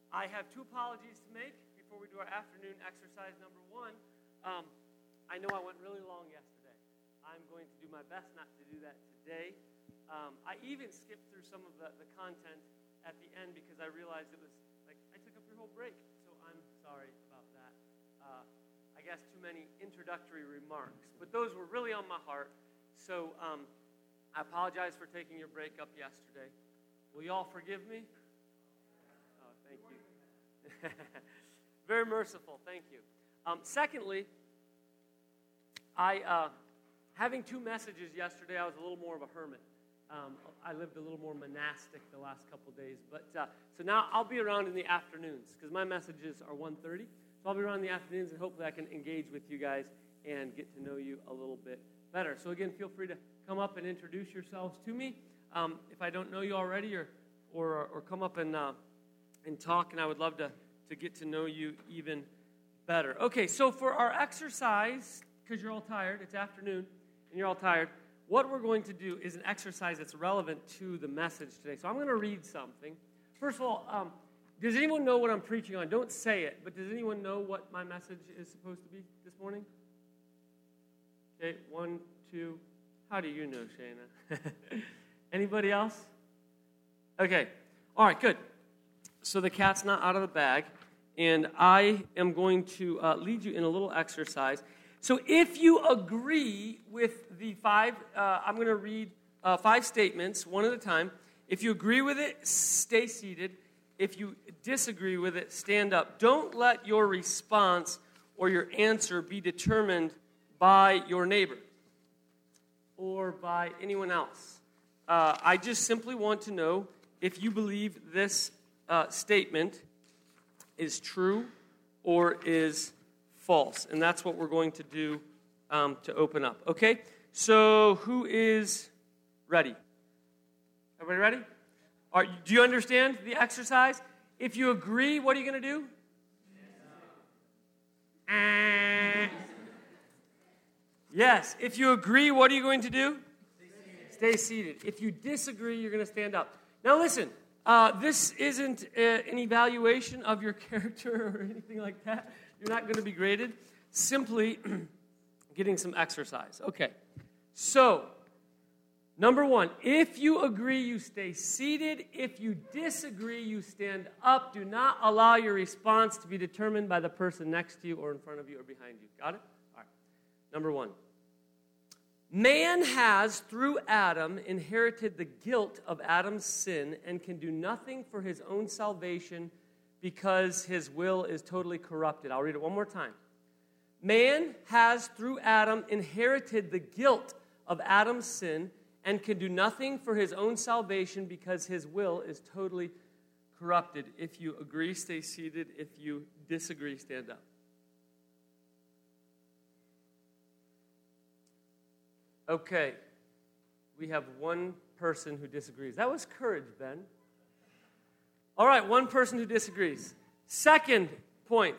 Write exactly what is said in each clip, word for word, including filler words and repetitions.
I have two apologies to make before we do our afternoon exercise. Number one, um, I know I went really long yesterday. I'm going to do my best not to do that today. Um, I even skipped through some of the, the content at the end because I realized it was like I took up your whole break. So I'm sorry about that. Uh, I guess too many introductory remarks. But those were really on my heart. So um, I apologize for taking your break up yesterday. Will you all forgive me? Oh, thank you. Very merciful. Thank you. Um, secondly, I uh, having two messages yesterday, I was a little more of a hermit. Um, I lived a little more monastic the last couple days. But uh, so now I'll be around in the afternoons because my messages are one thirty. So I'll be around in the afternoons, and hopefully I can engage with you guys and get to know you a little bit better. So again, feel free to come up and introduce yourselves to me. Um, if I don't know you already, or or, or come up and uh, and talk, and I would love to, to get to know you even better. Okay, so for our exercise, because you're all tired, it's afternoon, and you're all tired, what we're going to do is an exercise that's relevant to the message today. So I'm going to read something. First of all, um, does anyone know what I'm preaching on? Don't say it, but does anyone know what my message is supposed to be this morning? Okay, one, two. How do you know, Shayna? Anybody else? Okay. All right, good. So the cat's not out of the bag, and I am going to uh, lead you in a little exercise. So if you agree with the five, uh, I'm going to read uh, five statements, one at a time. If you agree with it, stay seated. If you disagree with it, stand up. Don't let your response or your answer be determined by your neighbor or by anyone else. Uh, I just simply want to know if you believe this uh, statement is true or is false. And that's what we're going to do um, to open up. Okay? So who is ready? Everybody ready? All right, do you understand the exercise? If you agree, what are you going to do? Uh, yes. If you agree, what are you going to do? Stay seated. Stay seated. If you disagree, you're going to stand up. Now listen, uh, this isn't uh, an evaluation of your character or anything like that. You're not going to be graded. Simply getting some exercise. Okay. So, number one, if you agree, you stay seated. If you disagree, you stand up. Do not allow your response to be determined by the person next to you or in front of you or behind you. Got it? All right. Number one. Man has, through Adam, inherited the guilt of Adam's sin and can do nothing for his own salvation because his will is totally corrupted. I'll read it one more time. Man has, through Adam, inherited the guilt of Adam's sin and can do nothing for his own salvation because his will is totally corrupted. If you agree, stay seated. If you disagree, stand up. Okay, we have one person who disagrees. That was courage, Ben. All right, one person who disagrees. Second point.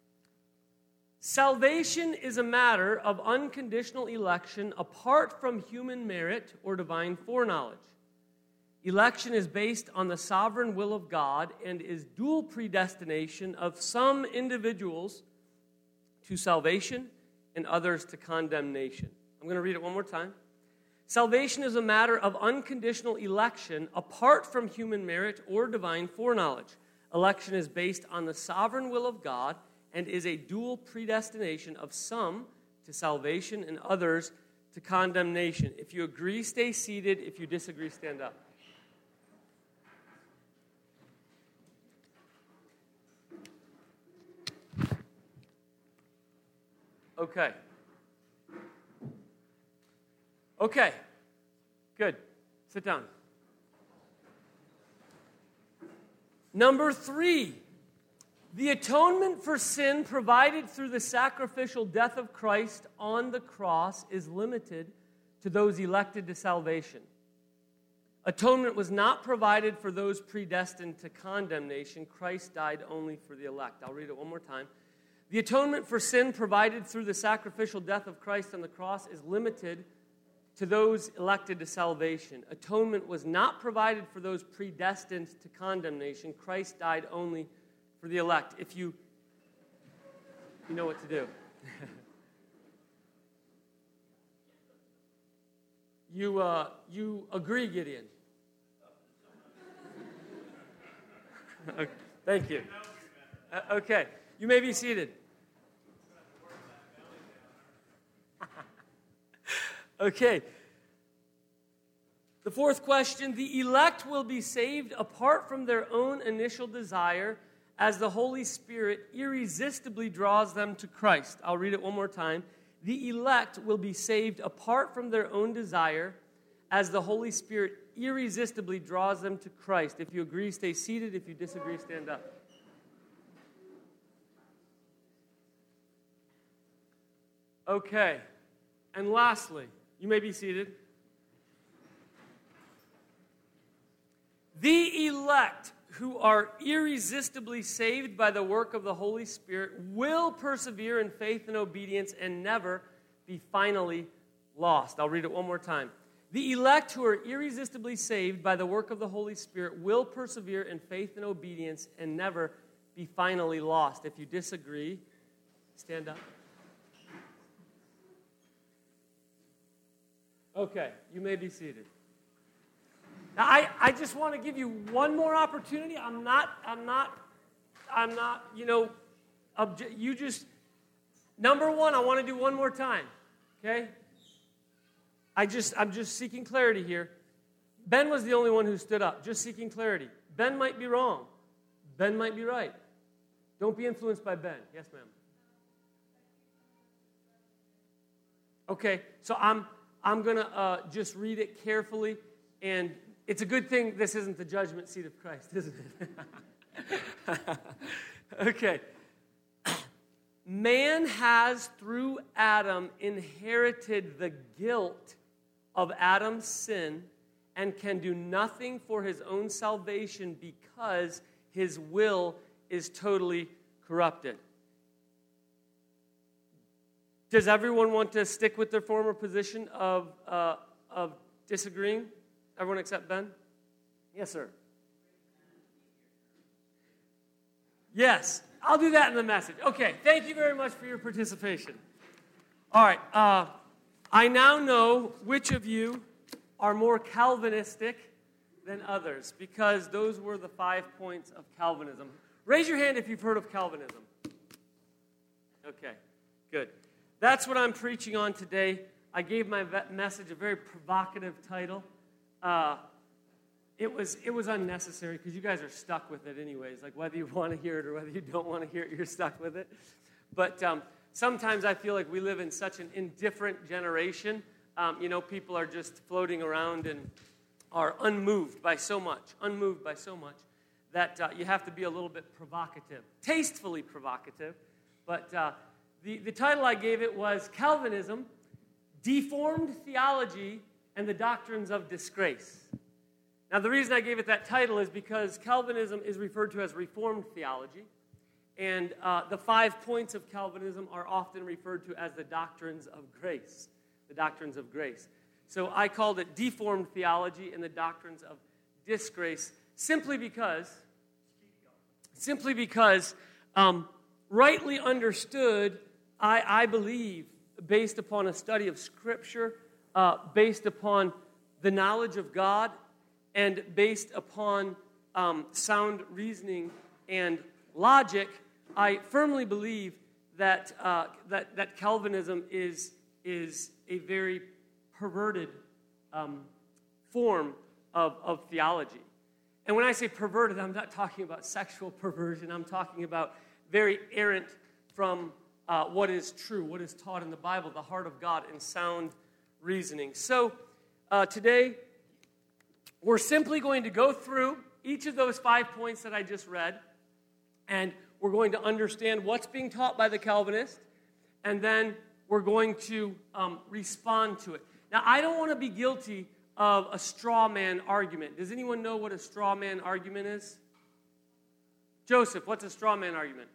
Salvation is a matter of unconditional election apart from human merit or divine foreknowledge. Election is based on the sovereign will of God and is dual predestination of some individuals to salvation and others to condemnation. I'm going to read it one more time. Salvation is a matter of unconditional election apart from human merit or divine foreknowledge. Election is based on the sovereign will of God and is a dual predestination of some to salvation and others to condemnation. If you agree, stay seated. If you disagree, stand up. Okay. Okay. Good. Sit down. Number three. The atonement for sin provided through the sacrificial death of Christ on the cross is limited to those elected to salvation. Atonement was not provided for those predestined to condemnation. Christ died only for the elect. I'll read it one more time. The atonement for sin provided through the sacrificial death of Christ on the cross is limited to those elected to salvation. Atonement was not provided for those predestined to condemnation. Christ died only for the elect, if you, you know what to do. you, uh, you agree, Gideon? Okay, thank you. Uh, okay, you may be seated. Okay. The fourth question, the elect will be saved apart from their own initial desire as the Holy Spirit irresistibly draws them to Christ. I'll read it one more time. The elect will be saved apart from their own desire as the Holy Spirit irresistibly draws them to Christ. If you agree, stay seated. If you disagree, stand up. Okay. And lastly, you may be seated. The elect who are irresistibly saved by the work of the Holy Spirit will persevere in faith and obedience and never be finally lost. I'll read it one more time. The elect who are irresistibly saved by the work of the Holy Spirit will persevere in faith and obedience and never be finally lost. If you disagree, stand up. Okay, you may be seated. Now, I, I just want to give you one more opportunity. I'm not, I'm not, I'm not, you know, obje- you just, number one, I want to do one more time, okay? I just, I'm just seeking clarity here. Ben was the only one who stood up, just seeking clarity. Ben might be wrong. Ben might be right. Don't be influenced by Ben. Yes, ma'am. Okay, so I'm, I'm going to uh, just read it carefully, and it's a good thing this isn't the judgment seat of Christ, isn't it? Okay. Man has, through Adam, inherited the guilt of Adam's sin and can do nothing for his own salvation because his will is totally corrupted. Does everyone want to stick with their former position of, uh, of disagreeing? Everyone except Ben? Yes, sir. Yes, I'll do that in the message. Okay, thank you very much for your participation. All right, uh, I now know which of you are more Calvinistic than others, because those were the five points of Calvinism. Raise your hand if you've heard of Calvinism. Okay, good. That's what I'm preaching on today. I gave my message a very provocative title. Uh, it was it was unnecessary because you guys are stuck with it anyways. Like whether you want to hear it or whether you don't want to hear it, you're stuck with it. But um, sometimes I feel like we live in such an indifferent generation. Um, you know, people are just floating around and are unmoved by so much, unmoved by so much, that uh, you have to be a little bit provocative, tastefully provocative. But uh, the, the title I gave it was Calvinism, Deformed Theology, and the Doctrines of Disgrace. Now, the reason I gave it that title is because Calvinism is referred to as Reformed theology, and uh, the five points of Calvinism are often referred to as the doctrines of grace, the doctrines of grace. So I called it Deformed Theology and the Doctrines of Disgrace simply because, simply because, um, rightly understood, I, I believe, based upon a study of Scripture, uh, based upon the knowledge of God, and based upon um, sound reasoning and logic, I firmly believe that uh, that, that Calvinism is, is a very perverted um, form of, of theology. And when I say perverted, I'm not talking about sexual perversion. I'm talking about very errant from uh, what is true, what is taught in the Bible, the heart of God, and sound reasoning. So uh, today, we're simply going to go through each of those five points that I just read, and we're going to understand what's being taught by the Calvinist, and then we're going to um, respond to it. Now, I don't want to be guilty of a straw man argument. Does anyone know what a straw man argument is? Joseph, what's a straw man argument?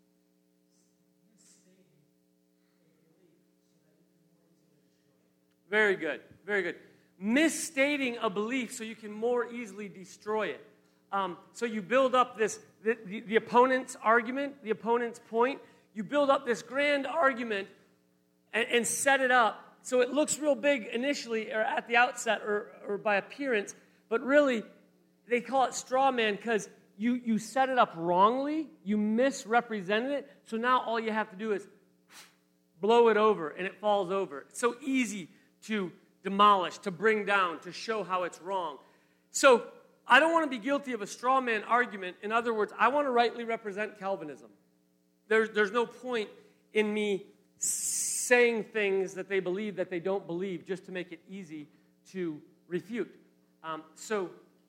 Very good, very good. Misstating a belief so you can more easily destroy it. Um, so you build up this, the, the, the opponent's argument, the opponent's point. You build up this grand argument and, and set it up so it looks real big initially or at the outset or, or by appearance, but really they call it straw man because you, you set it up wrongly, you misrepresented it, so now all you have to do is blow it over and it falls over. It's so easy to demolish, to bring down, to show how it's wrong. So I don't want to be guilty of a straw man argument. In other words, I want to rightly represent Calvinism. There's, there's no point in me saying things that they believe that they don't believe just to make it easy to refute. Um, so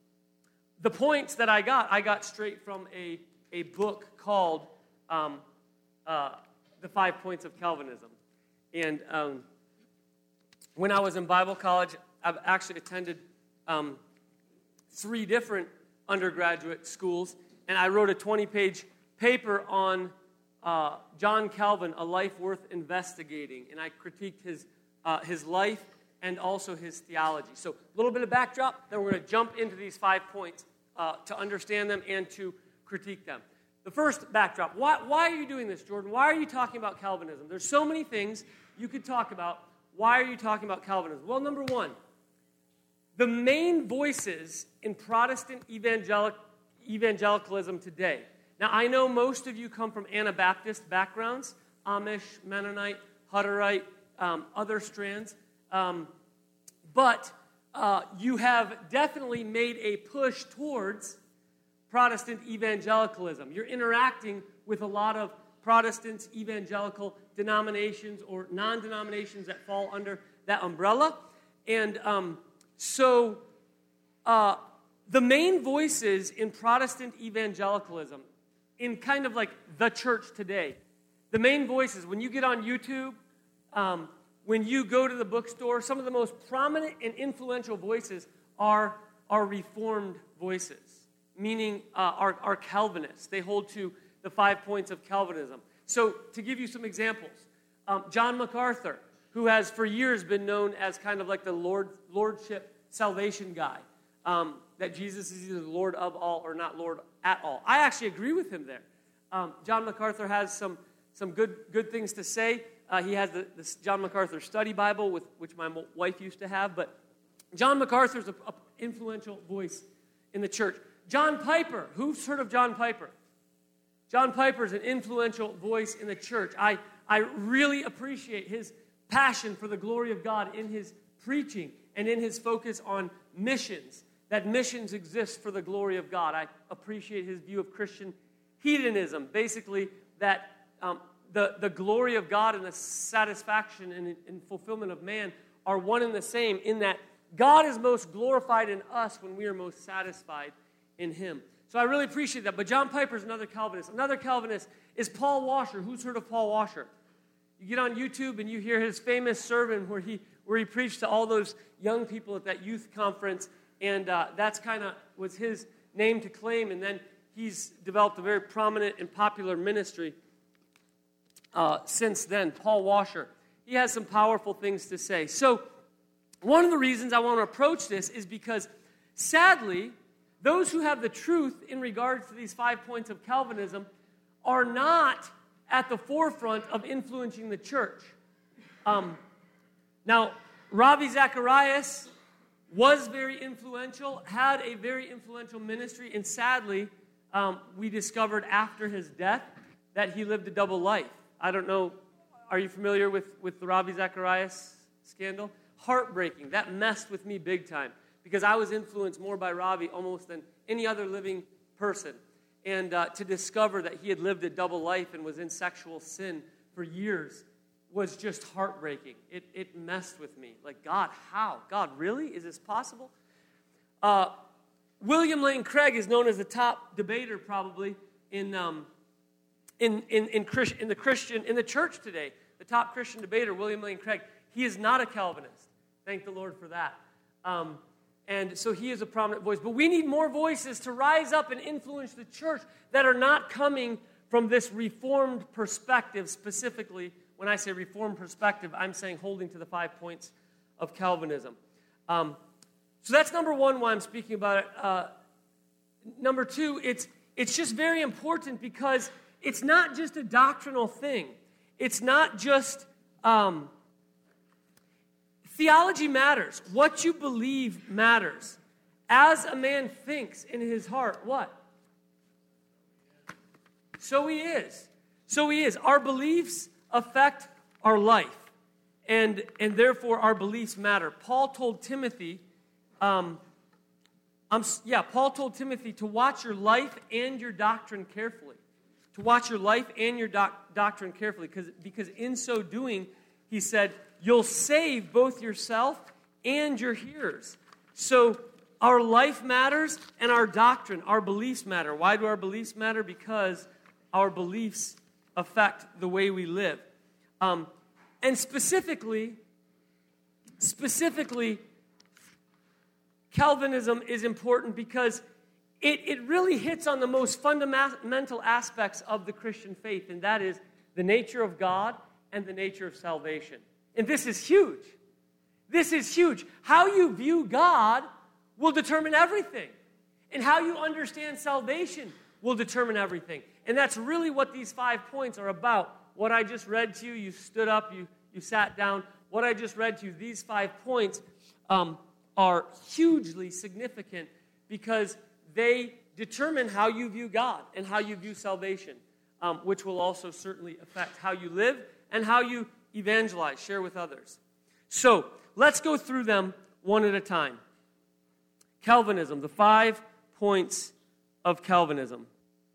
the points that I got, I got straight from a, a book called um, uh, The Five Points of Calvinism. And um, when I was in Bible college, I've actually attended um, three different undergraduate schools, and I wrote a twenty-page paper on uh, John Calvin, A Life Worth Investigating, and I critiqued his uh, his life and also his theology. So a little bit of backdrop, then we're going to jump into these five points uh, to understand them and to critique them. The first backdrop, why, why are you doing this, Jordan? Why are you talking about Calvinism? There's so many things you could talk about. Why are you talking about Calvinism? Well, number one, the main voices in Protestant evangelic, evangelicalism today. Now, I know most of you come from Anabaptist backgrounds, Amish, Mennonite, Hutterite, um, other strands, um, but uh, you have definitely made a push towards Protestant evangelicalism. You're interacting with a lot of Protestants, evangelical denominations or non-denominations that fall under that umbrella. And um, so uh, the main voices in Protestant evangelicalism, in kind of like the church today, the main voices, when you get on YouTube, um, when you go to the bookstore, some of the most prominent and influential voices are, are Reformed voices, meaning uh, are, are Calvinists. They hold to the five points of Calvinism. So to give you some examples, um, John MacArthur, who has for years been known as kind of like the Lord, Lordship salvation guy, um, that Jesus is either the Lord of all or not Lord at all. I actually agree with him there. Um, John MacArthur has some, some good, good things to say. Uh, he has the, the John MacArthur Study Bible, with, which my wife used to have, but John MacArthur is an influential voice in the church. John Piper, who's heard of John Piper? John Piper is an influential voice in the church. I, I really appreciate his passion for the glory of God in his preaching and in his focus on missions, that missions exist for the glory of God. I appreciate his view of Christian hedonism, basically that um, the, the glory of God and the satisfaction and, and fulfillment of man are one and the same, in that God is most glorified in us when we are most satisfied in him. So I really appreciate that. But John Piper is another Calvinist. Another Calvinist is Paul Washer. Who's heard of Paul Washer? You get on YouTube and you hear his famous sermon where he where he preached to all those young people at that youth conference, and uh, that's kind of was his name to claim. And then he's developed a very prominent and popular ministry uh, since then. Paul Washer. He has some powerful things to say. So one of the reasons I want to approach this is because, sadly, those who have the truth in regards to these five points of Calvinism are not at the forefront of influencing the church. Um, now, Ravi Zacharias was very influential, had a very influential ministry, and sadly, um, we discovered after his death that he lived a double life. I don't know, are you familiar with, with the Ravi Zacharias scandal? Heartbreaking. That messed with me big time, because I was influenced more by Ravi almost than any other living person. And uh, to discover that he had lived a double life and was in sexual sin for years was just heartbreaking. It, it messed with me. Like, God, how? God, really? Is this possible? Uh, William Lane Craig is known as the top debater probably in, um, in, in, in, Christ, in the Christian, in the church today. The top Christian debater, William Lane Craig. He is not a Calvinist. Thank the Lord for that. Um, And so he is a prominent voice. But we need more voices to rise up and influence the church that are not coming from this Reformed perspective. Specifically, when I say Reformed perspective, I'm saying holding to the five points of Calvinism. Um, so that's number one, why I'm speaking about it. Uh, number two, it's it's just very important because it's not just a doctrinal thing. It's not just, um, theology matters. What you believe matters. As a man thinks in his heart, what? So he is. So he is. Our beliefs affect our life. And, and therefore our beliefs matter. Paul told Timothy, um, um, yeah, Paul told Timothy to watch your life and your doctrine carefully. To watch your life and your doc- doctrine carefully. Because, because in so doing, he said, you'll save both yourself and your hearers. So our life matters and our doctrine, our beliefs matter. Why do our beliefs matter? Because our beliefs affect the way we live. Um, and specifically, specifically, Calvinism is important because it, it really hits on the most fundamental aspects of the Christian faith, and that is the nature of God and the nature of salvation. And this is huge. This is huge. How you view God will determine everything. And how you understand salvation will determine everything. And that's really what these five points are about. What I just read to you, you stood up, you, you sat down. What I just read to you, these five points um, are hugely significant because they determine how you view God and how you view salvation, um, which will also certainly affect how you live and how you evangelize, share with others. So, let's go through them one at a time. Calvinism, the five points of Calvinism.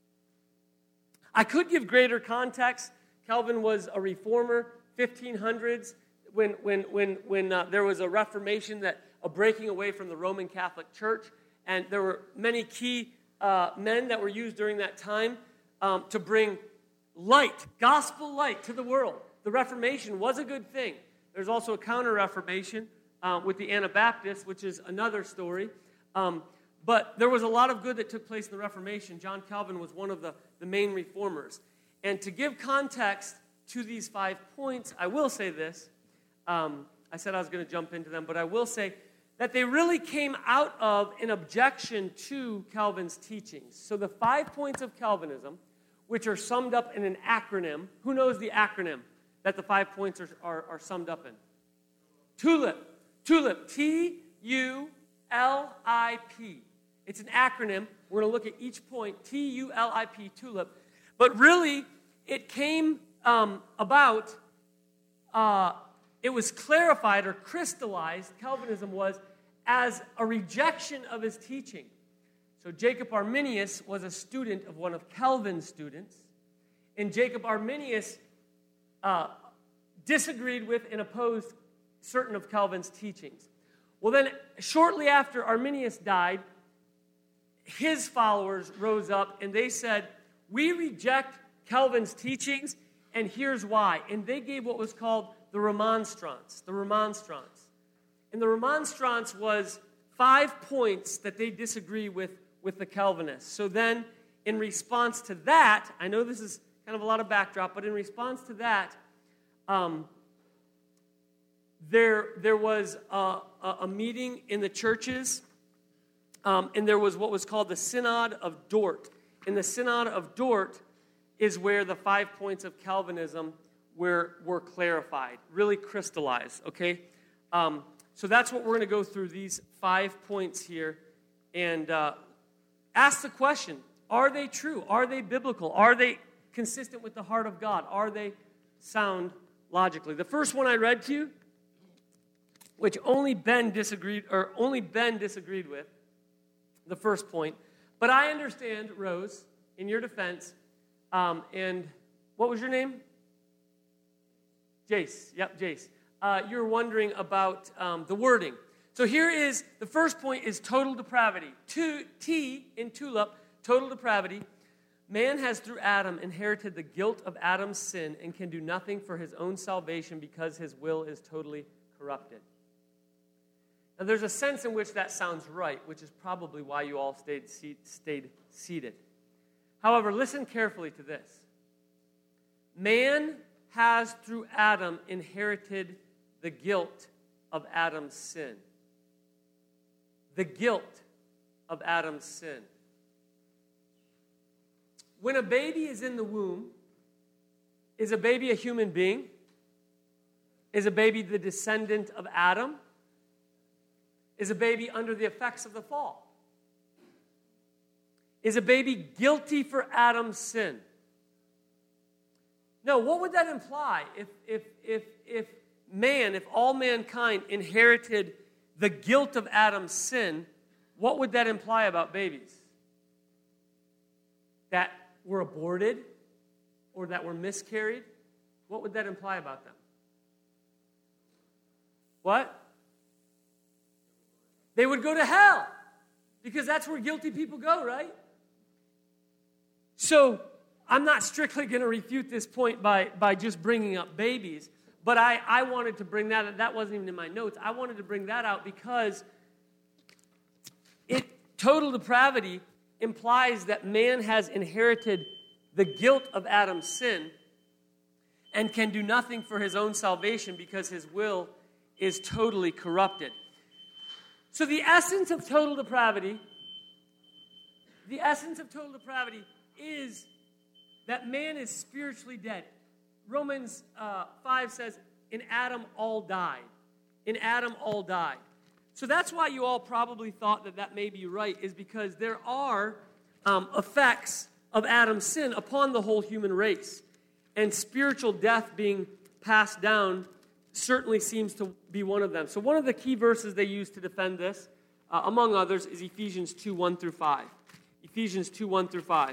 I could give greater context. Calvin was a reformer, fifteen hundreds, when when when when uh, there was a Reformation, that a breaking away from the Roman Catholic Church, and there were many key uh, men that were used during that time um, to bring light, gospel light to the world. The Reformation was a good thing. There's also a counter-Reformation uh, with the Anabaptists, which is another story. Um, but there was a lot of good that took place in the Reformation. John Calvin was one of the, the main reformers. And to give context to these five points, I will say this. Um, I said I was going to jump into them, but I will say that they really came out of an objection to Calvin's teachings. So the five points of Calvinism, which are summed up in an acronym. Who knows the acronym that the five points are, are, are summed up in? TULIP. TULIP. T U L I P. It's an acronym. We're going to look at each point. T U L I P, TULIP. But really, it came um, about, uh, it was clarified or crystallized, Calvinism was, as a rejection of his teaching. So Jacob Arminius was a student of one of Calvin's students, and Jacob Arminius uh, disagreed with and opposed certain of Calvin's teachings. Well, then, shortly after Arminius died, his followers rose up and they said, we reject Calvin's teachings, and here's why. And they gave what was called the Remonstrance. The Remonstrance. And the Remonstrance was five points that they disagree with, with the Calvinists. So then, in response to that, I know this is kind of a lot of backdrop, but in response to that, um, there, there was a, a, a meeting in the churches, um, and there was what was called the Synod of Dort. And the Synod of Dort is where the five points of Calvinism were, were clarified, really crystallized, okay? Um, so that's what we're going to go through, these five points here, and uh, ask the question, are they true? Are they biblical? Are they consistent with the heart of God? Are they sound logically? The first one I read to you, which only Ben disagreed, or only Ben disagreed with, the first point. But I understand, Rose, in your defense, um, and what was your name? Jace. Yep, Jace. Uh, you're wondering about um, the wording. So here is, the first point is total depravity. Two, T in TULIP, total depravity. Man has through Adam inherited the guilt of Adam's sin and can do nothing for his own salvation because his will is totally corrupted. Now, there's a sense in which that sounds right, which is probably why you all stayed, seat, stayed seated. However, listen carefully to this. Man has, through Adam, inherited the guilt of Adam's sin. The guilt of Adam's sin. when a baby is in the womb, is a baby a human being? Is a baby the descendant of Adam? Is a baby under the effects of the fall? Is a baby guilty for Adam's sin? No, what would that imply if, if, if, if man, if all mankind inherited the guilt of Adam's sin? What would that imply about babies? That were aborted or that were miscarried? What would that imply about them? What? They would go to hell because that's where guilty people go, right? So I'm not strictly going to refute this point by, by just bringing up babies, but I, I wanted to bring that, that wasn't even in my notes. I wanted to bring that out because it total depravity implies that man has inherited the guilt of Adam's sin and can do nothing for his own salvation because his will is totally corrupted. So the essence of total depravity, the essence of total depravity is that man is spiritually dead. Romans uh, five says, in Adam all died. In Adam all died. So that's why you all probably thought that that may be right, is because there are um, effects of Adam's sin upon the whole human race. And spiritual death being passed down certainly seems to be one of them. So one of the key verses they use to defend this, uh, among others, is Ephesians two, one through five. Ephesians two, one through five.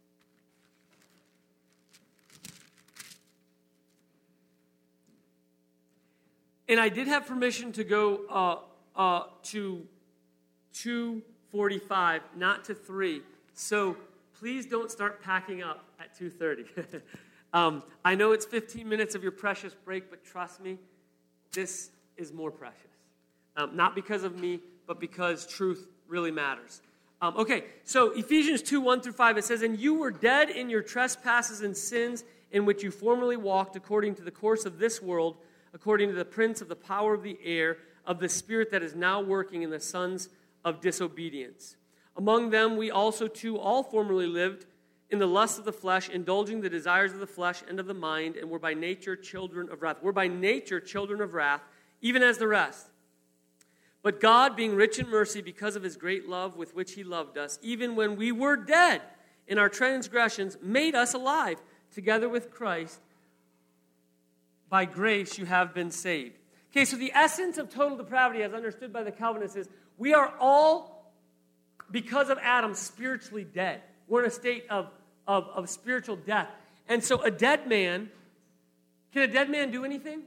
And I did have permission to go uh, uh, to two forty-five, not to three. So please don't start packing up at two thirty. um, I know it's fifteen minutes of your precious break, but trust me, this is more precious. Um, not because of me, but because truth really matters. Um, okay, so Ephesians two, one through five, it says, and you were dead in your trespasses and sins in which you formerly walked according to the course of this world, according to the prince of the power of the air, of the spirit that is now working in the sons of disobedience. Among them we also too all formerly lived in the lust of the flesh, indulging the desires of the flesh and of the mind, and were by nature children of wrath. We're by nature children of wrath, even as the rest. But God, being rich in mercy because of his great love with which he loved us, even when we were dead in our transgressions, made us alive together with Christ. By grace you have been saved. Okay, so the essence of total depravity, as understood by the Calvinists, is we are all, because of Adam, spiritually dead. We're in a state of, of, of spiritual death. And so a dead man, can a dead man do anything?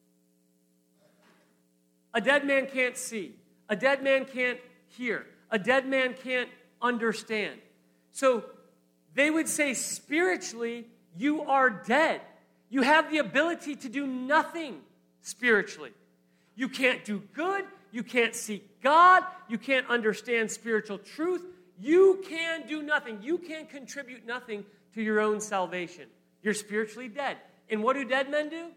A dead man can't see. A dead man can't hear. A dead man can't understand. So they would say spiritually, you are dead. You have the ability to do nothing spiritually. You can't do good. You can't seek God. You can't understand spiritual truth. You can do nothing. You can contribute nothing to your own salvation. You're spiritually dead. And what do dead men do?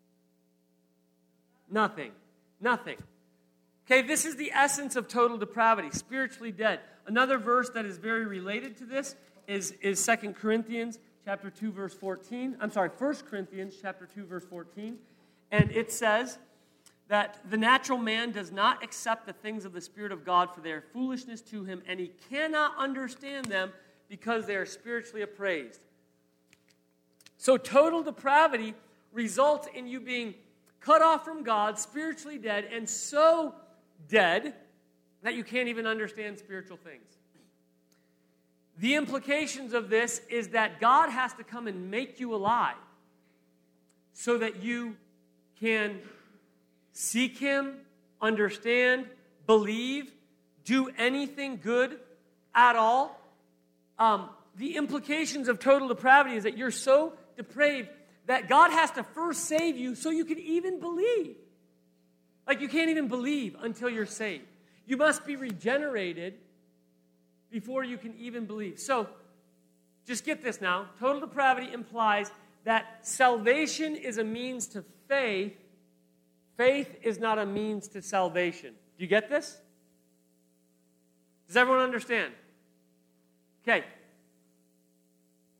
Nothing. Nothing. Okay, this is the essence of total depravity, spiritually dead. Another verse that is very related to this is, is Second Corinthians chapter two, verse fourteen. I'm sorry, First Corinthians chapter two, verse fourteen. And it says that the natural man does not accept the things of the Spirit of God, for they are foolishness to him, and he cannot understand them because they are spiritually appraised. So total depravity results in you being cut off from God, spiritually dead, and so dead that you can't even understand spiritual things. The implications of this is that God has to come and make you alive so that you can seek him, understand, believe, do anything good at all. Um, the implications of total depravity is that you're so depraved that God has to first save you so you can even believe. Like you can't even believe until you're saved. You must be regenerated before you can even believe. So, just get this now. Total depravity implies that salvation is a means to faith. Faith is not a means to salvation. Do you get this? Does everyone understand? Okay.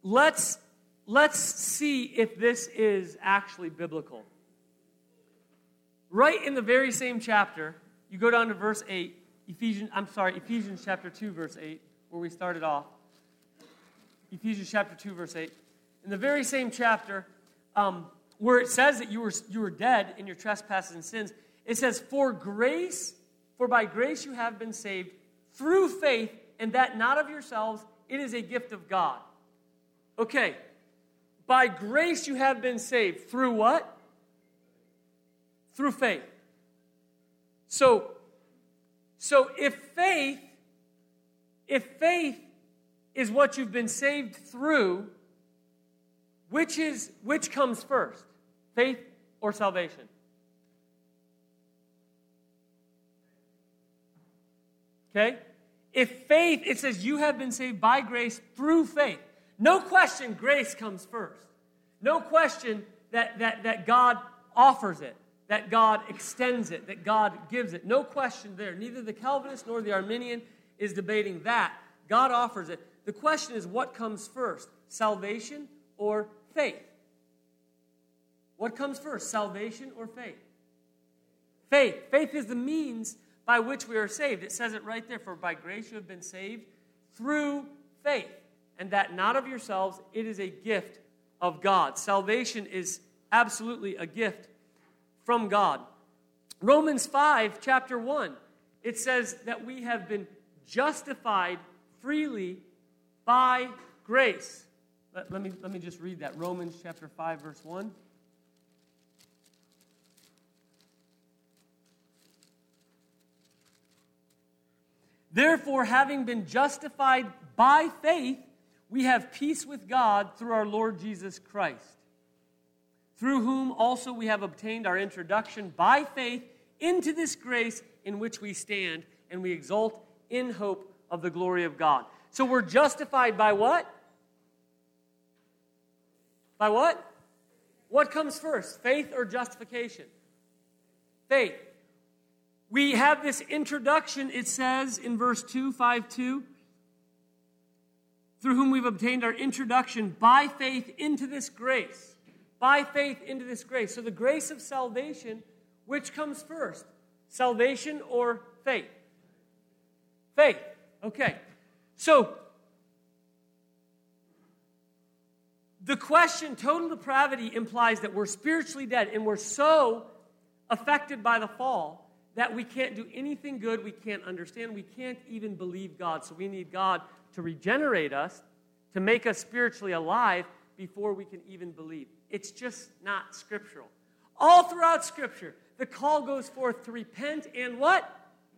let's, let's see if this is actually biblical. Right in the very same chapter, you go down to verse eight, Ephesians, I'm sorry, Ephesians chapter two, verse eight, where we started off. Ephesians chapter two, verse eight. In the very same chapter, um, where it says that you were, you were dead in your trespasses and sins, it says, For grace, for by grace you have been saved through faith, and that not of yourselves, it is a gift of God. Okay, by grace you have been saved. Through what? Through faith. So, so if faith, if faith is what you've been saved through, which is which comes first? Faith or salvation? Okay? If faith, it says you have been saved by grace through faith. No question, grace comes first. No question that, that, that God offers it, that God extends it, that God gives it. No question there. Neither the Calvinist nor the Arminian is debating that. God offers it. The question is, what comes first, salvation or faith? What comes first, salvation or faith? Faith. Faith is the means by which we are saved. It says it right there, for by grace you have been saved through faith, and that not of yourselves, it is a gift of God. Salvation is absolutely a gift from God. Romans five, chapter one, it says that we have been justified freely by grace. Let, let me, let me just read that. Romans chapter five, verse one. Therefore, having been justified by faith, we have peace with God through our Lord Jesus Christ, through whom also we have obtained our introduction by faith into this grace in which we stand, and we exult in hope of the glory of God. So we're justified by what? By what? What comes first, faith or justification? Faith. We have this introduction, it says in verse two, five two, through whom we've obtained our introduction by faith into this grace. By faith into this grace. So the grace of salvation, which comes first? Salvation or faith? Faith. Okay. So, the question, total depravity, implies that we're spiritually dead and we're so affected by the fall that we can't do anything good, we can't understand, we can't even believe God. So we need God to regenerate us, to make us spiritually alive before we can even believe. It's just not scriptural. All throughout Scripture, the call goes forth to repent and what?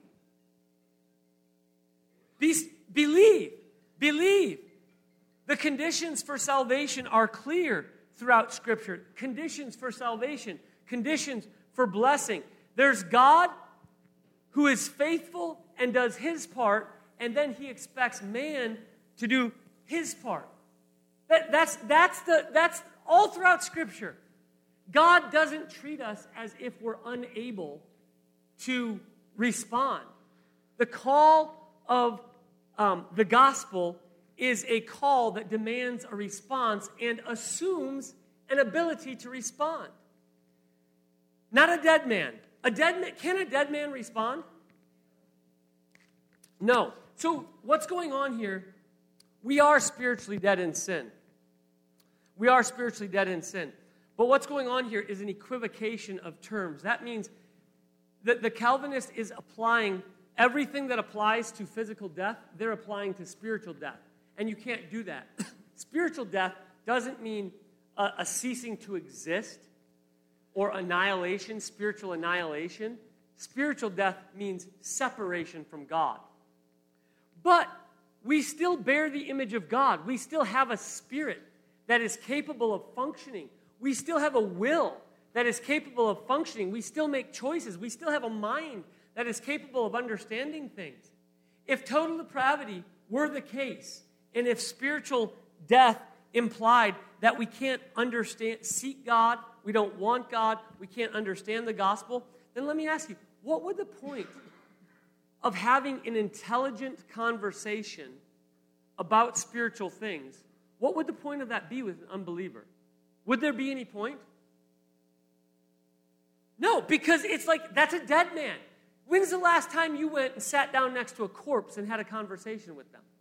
Be, believe. Believe. The conditions for salvation are clear throughout Scripture. Conditions for salvation. Conditions for blessing. There's God who is faithful and does his part, and then he expects man to do his part. That, that's, that's, the, that's all throughout Scripture. God doesn't treat us as if we're unable to respond. The call of um, the gospel is a call that demands a response and assumes an ability to respond. Not a dead man. A dead man, can a dead man respond? No. So what's going on here? We are spiritually dead in sin. We are spiritually dead in sin. But what's going on here is an equivocation of terms. That means that the Calvinist is applying everything that applies to physical death, they're applying to spiritual death. And you can't do that. Spiritual death doesn't mean a, a ceasing to exist or annihilation, spiritual annihilation. Spiritual death means separation from God. But we still bear the image of God. We still have a spirit that is capable of functioning. We still have a will that is capable of functioning. We still make choices. We still have a mind that is capable of understanding things. If total depravity were the case, and if spiritual death implied that we can't understand, seek God, we don't want God, we can't understand the gospel, then let me ask you, what would the point of having an intelligent conversation about spiritual things what would the point of that be with an unbeliever? Would there be any point? No, because it's like, that's a dead man. When's the last time you went and sat down next to a corpse and had a conversation with them?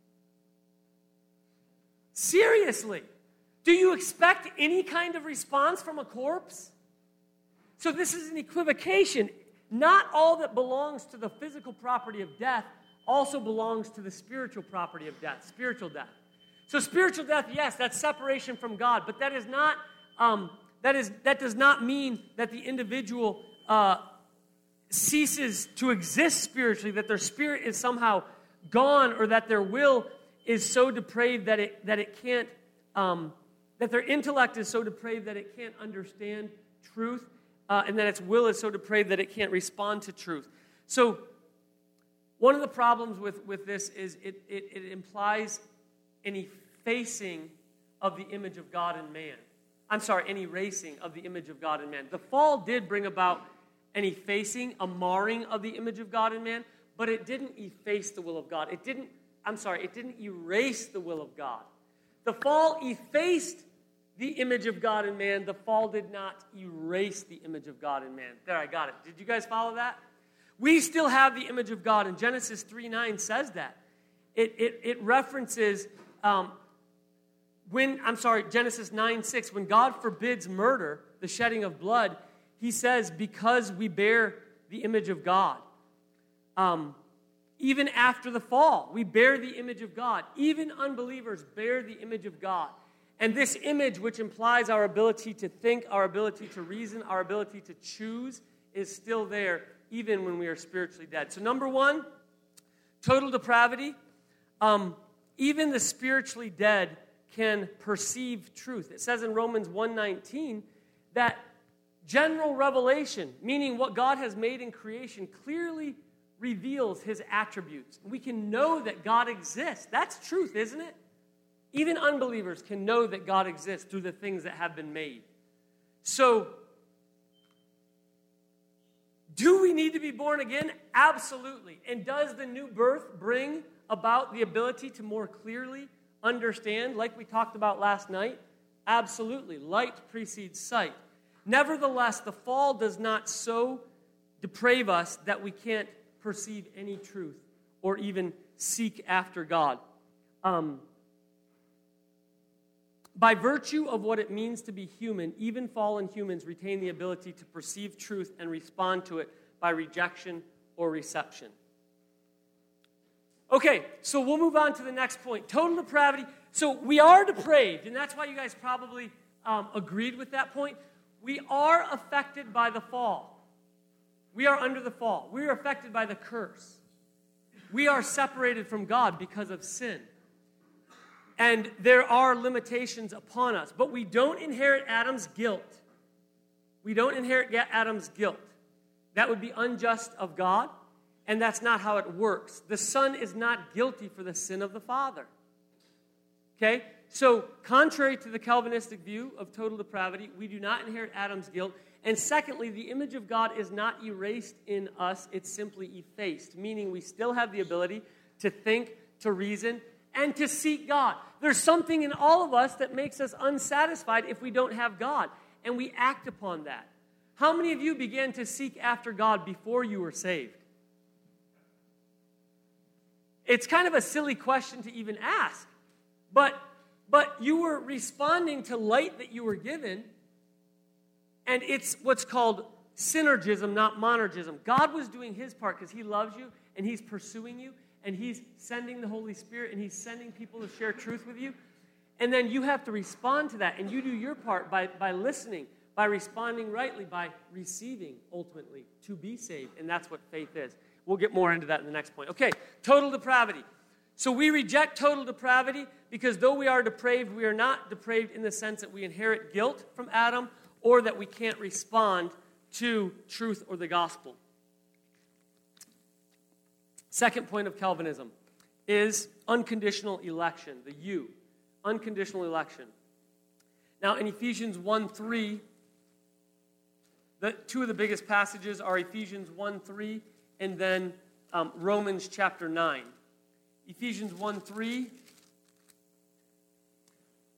Seriously. Do you expect any kind of response from a corpse? So this is an equivocation. Not all that belongs to the physical property of death also belongs to the spiritual property of death, spiritual death. So spiritual death, yes, that's separation from God, but that is not um, that is that does not mean that the individual uh, ceases to exist spiritually, that their spirit is somehow gone, or that their will is so depraved that it that it can't um, that their intellect is so depraved that it can't understand truth, uh, and that its will is so depraved that it can't respond to truth. So one of the problems with, with this is it, it, it implies an effacing of the image of God in man. I'm sorry, an erasing of the image of God in man. The fall did bring about an effacing, a marring of the image of God in man, but it didn't efface the will of God. It didn't, I'm sorry, it didn't erase the will of God. The fall effaced the image of God in man. The fall did not erase the image of God in man. There, I got it. Did you guys follow that? We still have the image of God, and Genesis three nine says that. It, it, it references, um, when, I'm sorry, Genesis nine six, when God forbids murder, the shedding of blood, he says, because we bear the image of God. Um, even after the fall, we bear the image of God. Even unbelievers bear the image of God. And this image, which implies our ability to think, our ability to reason, our ability to choose, is still there, even when we are spiritually dead. So number one, total depravity. Um, even the spiritually dead can perceive truth. It says in Romans one nineteen that general revelation, meaning what God has made in creation, clearly reveals his attributes. We can know that God exists. That's truth, isn't it? Even unbelievers can know that God exists through the things that have been made. So, do we need to be born again? Absolutely. And does the new birth bring about the ability to more clearly understand, like we talked about last night? Absolutely. Light precedes sight. Nevertheless, the fall does not so deprave us that we can't perceive any truth or even seek after God. Um, by virtue of what it means to be human, even fallen humans retain the ability to perceive truth and respond to it by rejection or reception. Okay, so we'll move on to the next point. Total depravity. So we are depraved, and that's why you guys probably um, agreed with that point. We are affected by the fall. We are under the fall. We are affected by the curse. We are separated from God because of sin. And there are limitations upon us. But we don't inherit Adam's guilt. We don't inherit Adam's guilt. That would be unjust of God, and that's not how it works. The Son is not guilty for the sin of the Father. Okay? So, contrary to the Calvinistic view of total depravity, we do not inherit Adam's guilt. And secondly, the image of God is not erased in us. It's simply effaced, meaning we still have the ability to think, to reason, and to seek God. There's something in all of us that makes us unsatisfied if we don't have God, and we act upon that. How many of you began to seek after God before you were saved? It's kind of a silly question to even ask, but, but you were responding to light that you were given, and it's what's called synergism, not monergism. God was doing his part because he loves you, and he's pursuing you, and he's sending the Holy Spirit, and he's sending people to share truth with you. And then you have to respond to that, and you do your part by, by listening, by responding rightly, by receiving, ultimately, to be saved. And that's what faith is. We'll get more into that in the next point. Okay, total depravity. So we reject total depravity because though we are depraved, we are not depraved in the sense that we inherit guilt from Adam or that we can't respond to truth or the gospel. Second point of Calvinism is unconditional election, the U, unconditional election. Now, in Ephesians one three, the two of the biggest passages are Ephesians one three and then um, Romans chapter nine. Ephesians one three,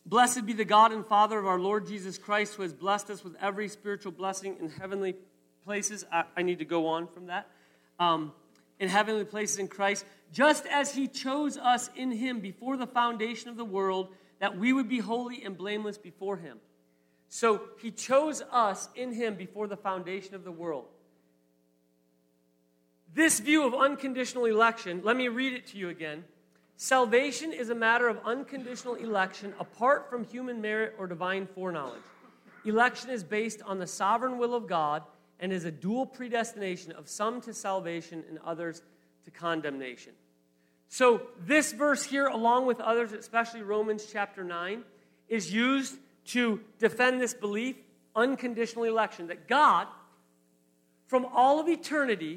Blessed be the God and Father of our Lord Jesus Christ, who has blessed us with every spiritual blessing in heavenly places. I, I need to go on from that. Um, in heavenly places in Christ, just as he chose us in him before the foundation of the world, that we would be holy and blameless before him. So he chose us in him before the foundation of the world. This view of unconditional election, let me read it to you again. Salvation is a matter of unconditional election apart from human merit or divine foreknowledge. Election is based on the sovereign will of God and is a dual predestination of some to salvation and others to condemnation. So this verse here, along with others, especially Romans chapter nine, is used to defend this belief, unconditional election, that God, from all of eternity,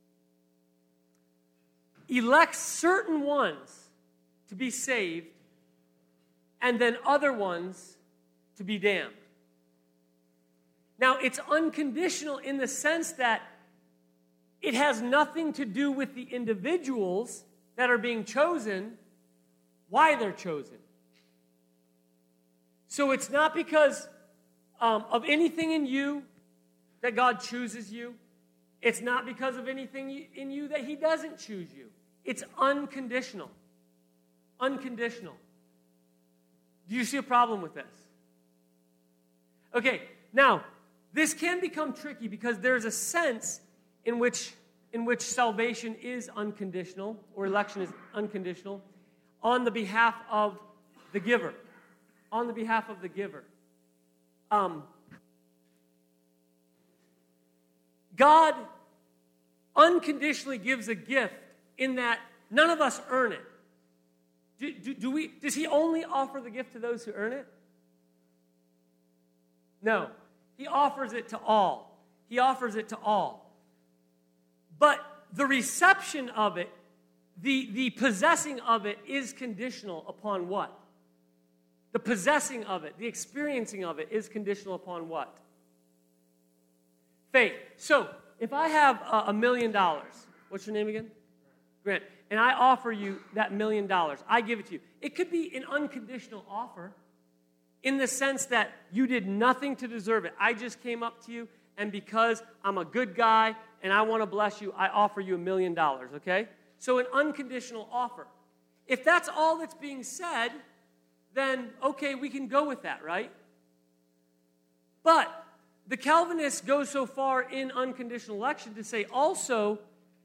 elects certain ones to be saved and then other ones to be damned. Now, it's unconditional in the sense that it has nothing to do with the individuals that are being chosen, why they're chosen. So it's not because um, of anything in you that God chooses you. It's not because of anything in you that he doesn't choose you. It's unconditional. Unconditional. Do you see a problem with this? Okay, now, this can become tricky because there's a sense in which, in which salvation is unconditional, or election is unconditional, on the behalf of the giver. On the behalf of the giver. Um, God unconditionally gives a gift in that none of us earn it. Do, do, do we, does he only offer the gift to those who earn it? No. He offers it to all. He offers it to all. But the reception of it, the, the possessing of it is conditional upon what? The possessing of it, the experiencing of it is conditional upon what? Faith. So, if I have a, a million dollars, what's your name again? Grant. And I offer you that million dollars. I give it to you. It could be an unconditional offer in the sense that you did nothing to deserve it. I just came up to you, and because I'm a good guy and I want to bless you, I offer you a million dollars, okay? So an unconditional offer. If that's all that's being said, then, okay, we can go with that, right? But the Calvinists go so far in unconditional election to say also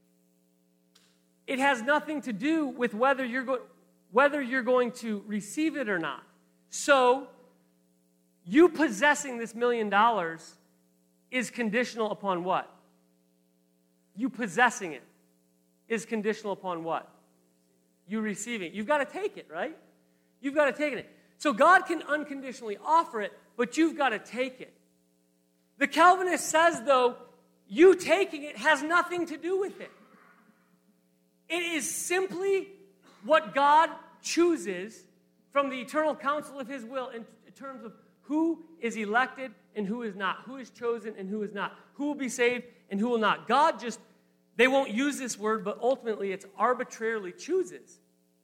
it has nothing to do with whether you're, go- whether you're going to receive it or not. So you possessing this million dollars is conditional upon what? You possessing it is conditional upon what? You receiving it. You've got to take it, right? You've got to take it. So God can unconditionally offer it, but you've got to take it. The Calvinist says, though, you taking it has nothing to do with it. It is simply what God chooses from the eternal counsel of his will in terms of who is elected and who is not, who is chosen and who is not, who will be saved and who will not. God just, they won't use this word, but ultimately it's arbitrarily chooses.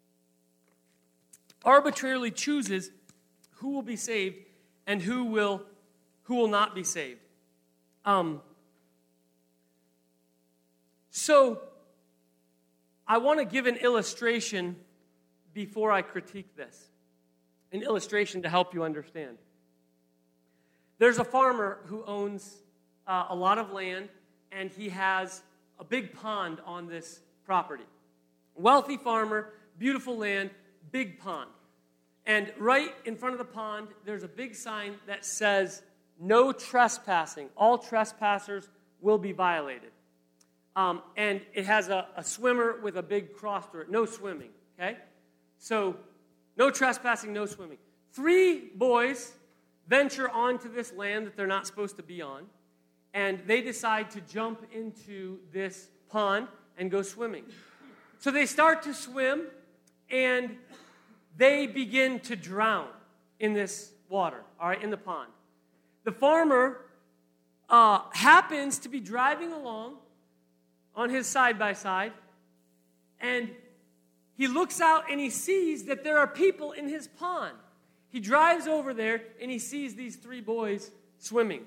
Arbitrarily chooses who will be saved and who will, who will not be saved. Um, so, I want to give an illustration before I critique this. An illustration to help you understand. There's a farmer who owns uh, a lot of land, and he has a big pond on this property. Wealthy farmer, beautiful land, big pond. And right in front of the pond, there's a big sign that says, no trespassing. All trespassers will be violated. Um, and it has a, a swimmer with a big cross through it. No swimming, okay? So, no trespassing, no swimming. Three boys venture onto this land that they're not supposed to be on, and they decide to jump into this pond and go swimming. So they start to swim, and they begin to drown in this water, all right, in the pond. The farmer uh, happens to be driving along on his side-by-side, and he looks out and he sees that there are people in his pond. He drives over there, and he sees these three boys swimming.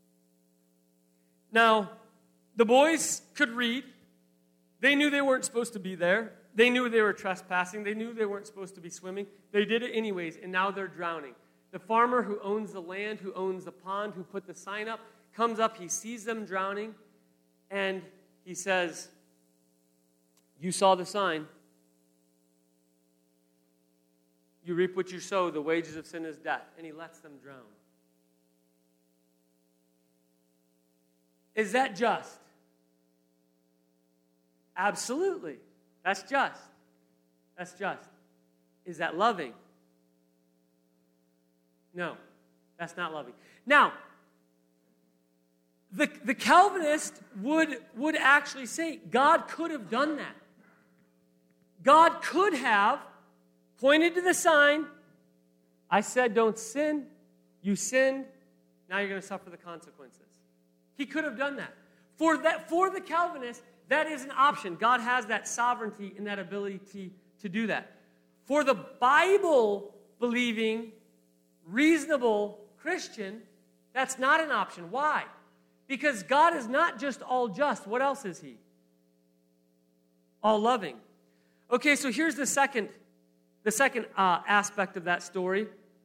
Now, the boys could read. They knew they weren't supposed to be there. They knew they were trespassing. They knew they weren't supposed to be swimming. They did it anyways, and now they're drowning. The farmer who owns the land, who owns the pond, who put the sign up, comes up, he sees them drowning, and he says, "You saw the sign. You reap what you sow. The wages of sin is death." And he lets them drown. Is that just? Absolutely. That's just. That's just. Is that loving? No, that's not loving. Now, the, the Calvinist would, would actually say God could have done that. God could have pointed to the sign. I said don't sin. You sinned. Now you're going to suffer the consequences. He could have done that. For that, for the Calvinist, that is an option. God has that sovereignty and that ability to, to do that. For the Bible-believing, reasonable Christian, that's not an option. Why? Because God is not just all just. What else is He? All loving. Okay, so here's the second, the second uh, aspect of that story.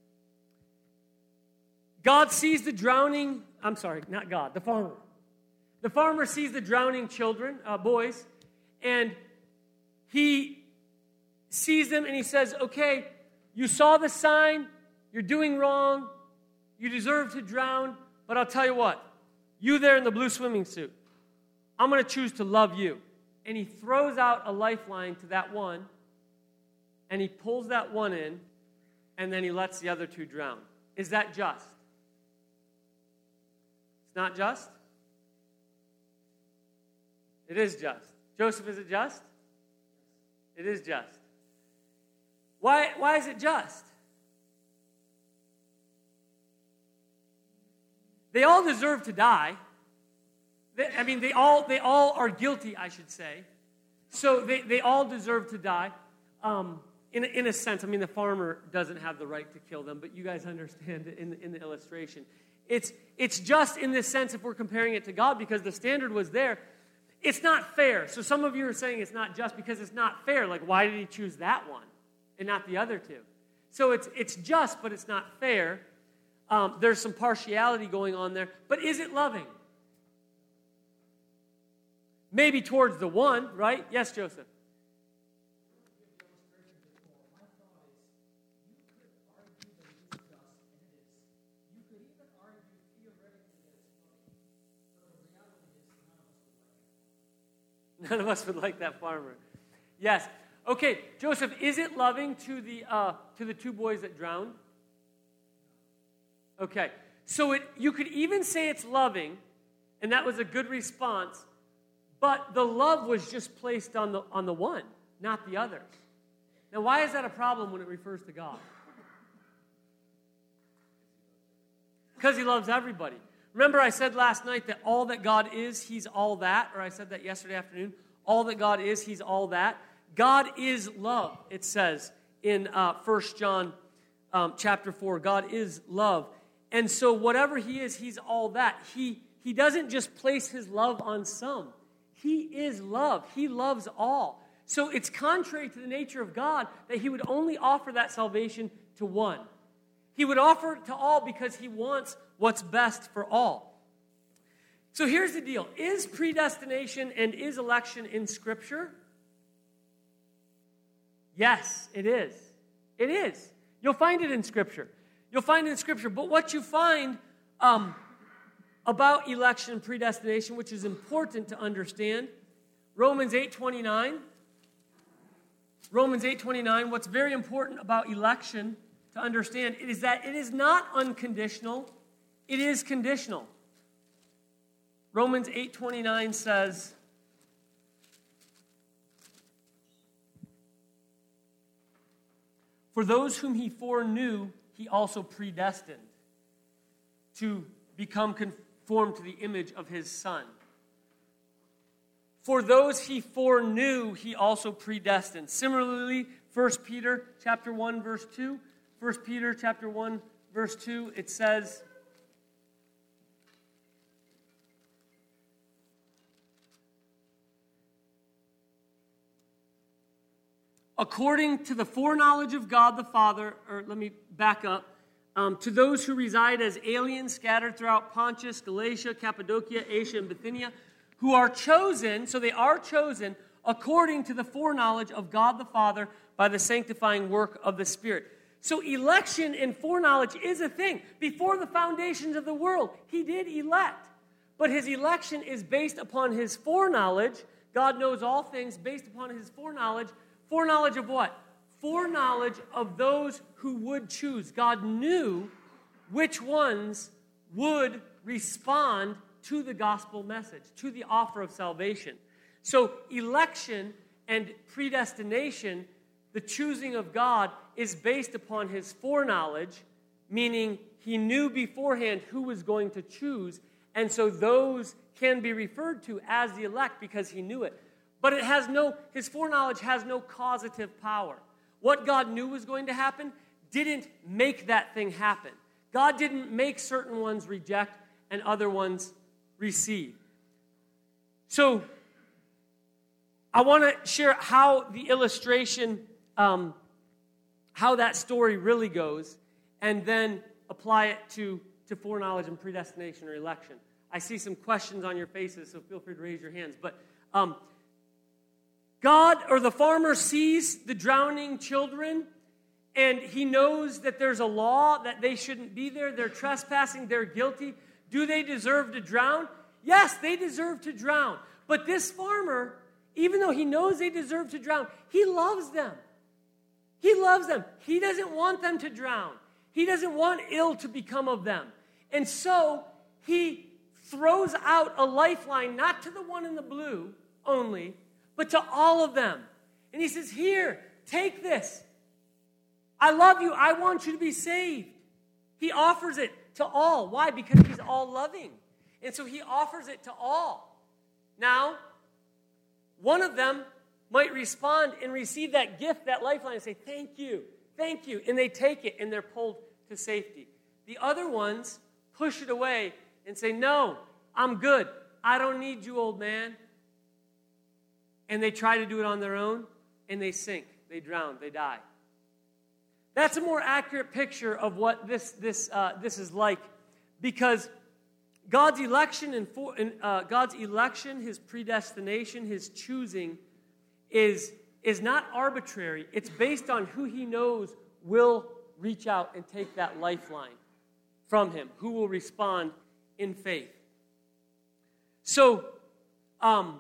God sees the drowning, I'm sorry, not God, the farmer. The farmer sees the drowning children, uh, boys, and he sees them and he says, okay, you saw the sign, you're doing wrong, you deserve to drown, but I'll tell you what, you there in the blue swimming suit, I'm going to choose to love you. And he throws out a lifeline to that one, and he pulls that one in, and then he lets the other two drown. Is that just? It's not just? It is just. Joseph, is it just? It is just. Why, why is it just? They all deserve to die. They, I mean, they all they all are guilty, I should say. So they, they all deserve to die. Um, in, a, in a sense, I mean, the farmer doesn't have the right to kill them, but you guys understand it in the, in the illustration. It's, it's just in this sense if we're comparing it to God because the standard was there. It's not fair. So some of you are saying it's not just because it's not fair. Like, why did he choose that one and not the other two? So it's it's just, but it's not fair. Um, there's some partiality going on there. But is it loving? Maybe towards the one, right? Yes, Joseph. None of us would like that farmer. Yes. Okay, Joseph, is it loving to the uh, to the two boys that drowned? Okay. So it you could even say it's loving, and that was a good response, but the love was just placed on the on the one, not the others. Now, why is that a problem when it refers to God? Because He loves everybody. Remember I said last night that all that God is, He's all that, or I said that yesterday afternoon. All that God is, He's all that. God is love, it says in uh, First John um, chapter four. God is love. And so whatever He is, He's all that. He, he doesn't just place His love on some. He is love. He loves all. So it's contrary to the nature of God that He would only offer that salvation to one. He would offer it to all because He wants what's best for all. So here's the deal. Is predestination and is election in Scripture? Yes, it is. It is. You'll find it in Scripture. You'll find it in Scripture. But what you find um, about election and predestination, which is important to understand, Romans eight twenty-nine. Romans eight twenty-nine, what's very important about election to understand is that it is not unconditional, it is conditional. Romans eight twenty-nine says, for those whom He foreknew, He also predestined to become conformed to the image of His Son. For those He foreknew, He also predestined. Similarly, First Peter chapter one, verse two, First Peter chapter one, verse two, it says, according to the foreknowledge of God the Father, or let me back up, um, to those who reside as aliens scattered throughout Pontus, Galatia, Cappadocia, Asia, and Bithynia, who are chosen, so they are chosen, according to the foreknowledge of God the Father by the sanctifying work of the Spirit. So election and foreknowledge is a thing. Before the foundations of the world, he did elect. But his election is based upon his foreknowledge. God knows all things based upon his foreknowledge. Foreknowledge of what? Foreknowledge of those who would choose. God knew which ones would respond to the gospel message, to the offer of salvation. So election and predestination, the choosing of God, is based upon his foreknowledge, meaning he knew beforehand who was going to choose, and so those can be referred to as the elect because he knew it. But it has no, his foreknowledge has no causative power. What God knew was going to happen didn't make that thing happen. God didn't make certain ones reject and other ones receive. So, I want to share how the illustration, um, how that story really goes, and then apply it to, to foreknowledge and predestination or election. I see some questions on your faces, so feel free to raise your hands. But um, God, or the farmer, sees the drowning children, and he knows that there's a law that they shouldn't be there. They're trespassing. They're guilty. Do they deserve to drown? Yes, they deserve to drown. But this farmer, even though he knows they deserve to drown, he loves them. He loves them. He doesn't want them to drown. He doesn't want ill to become of them. And so he throws out a lifeline, not to the one in the blue only, but to all of them. And he says, here, take this. I love you. I want you to be saved. He offers it to all. Why? Because he's all loving. And so he offers it to all. Now, one of them might respond and receive that gift, that lifeline, and say, thank you, thank you. And they take it, and they're pulled to safety. The other ones push it away and say, no, I'm good. I don't need you, old man. And they try to do it on their own, and they sink. They drown. They die. That's a more accurate picture of what this, this, uh, this is like, because God's election and for, uh, God's election, his predestination, his choosing is, is not arbitrary. It's based on who he knows will reach out and take that lifeline from him, who will respond in faith. So, um,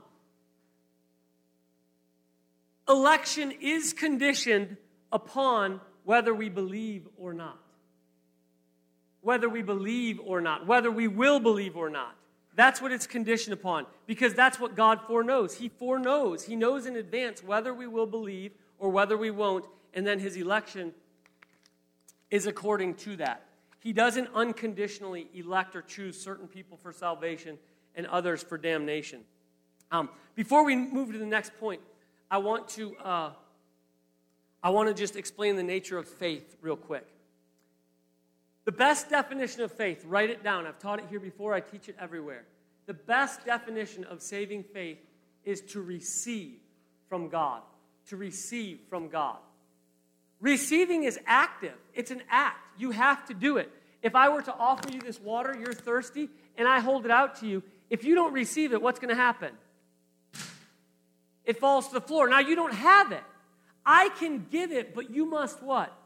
election is conditioned upon whether we believe or not. Whether we believe or not. Whether we will believe or not. That's what it's conditioned upon. Because that's what God foreknows. He foreknows. He knows in advance whether we will believe or whether we won't. And then his election is according to that. He doesn't unconditionally elect or choose certain people for salvation and others for damnation. Um, before we move to the next point, I want to uh, I want to just explain the nature of faith real quick. The best definition of faith, write it down. I've taught it here before. I teach it everywhere. The best definition of saving faith is to receive from God. To receive from God. Receiving is active. It's an act. You have to do it. If I were to offer you this water, you're thirsty, and I hold it out to you, if you don't receive it, what's going to happen? It falls to the floor. Now, you don't have it. I can give it, but you must what?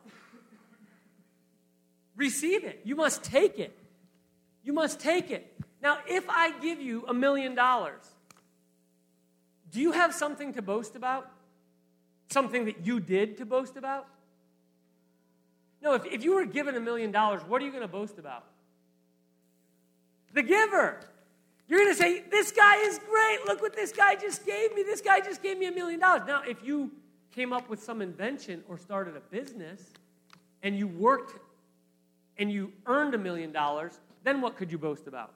Receive it. You must take it. You must take it. Now, if I give you a million dollars, do you have something to boast about? Something that you did to boast about? No, if, if you were given a million dollars, what are you going to boast about? The giver. You're going to say, this guy is great. Look what this guy just gave me. This guy just gave me a million dollars. Now, if you came up with some invention or started a business and you worked and you earned a million dollars, then what could you boast about?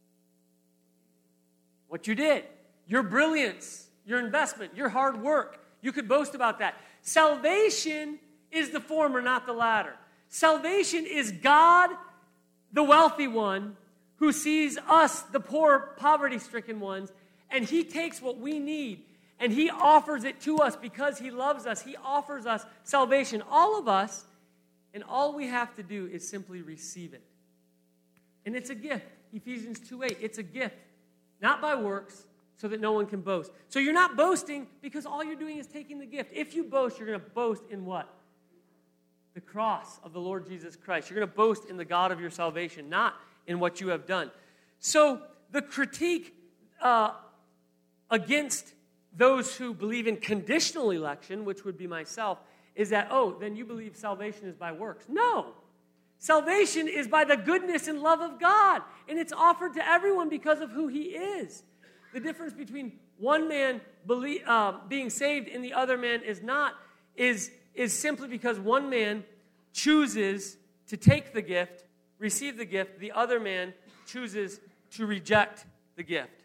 What you did. Your brilliance, your investment, your hard work. You could boast about that. Salvation is the former, not the latter. Salvation is God, the wealthy one, who sees us, the poor, poverty-stricken ones, and he takes what we need, and he offers it to us because he loves us. He offers us salvation, all of us, and all we have to do is simply receive it. And it's a gift. Ephesians two eight, it's a gift, not by works, so that no one can boast. So you're not boasting because all you're doing is taking the gift. If you boast, you're going to boast in what? The cross of the Lord Jesus Christ. You're going to boast in the God of your salvation, not in what you have done. So the critique uh, against those who believe in conditional election, which would be myself, is that, oh, then you believe salvation is by works. No. Salvation is by the goodness and love of God, and it's offered to everyone because of who he is. The difference between one man believe, uh, being saved and the other man is not is, is simply because one man chooses to take the gift, receive the gift, the other man chooses to reject the gift.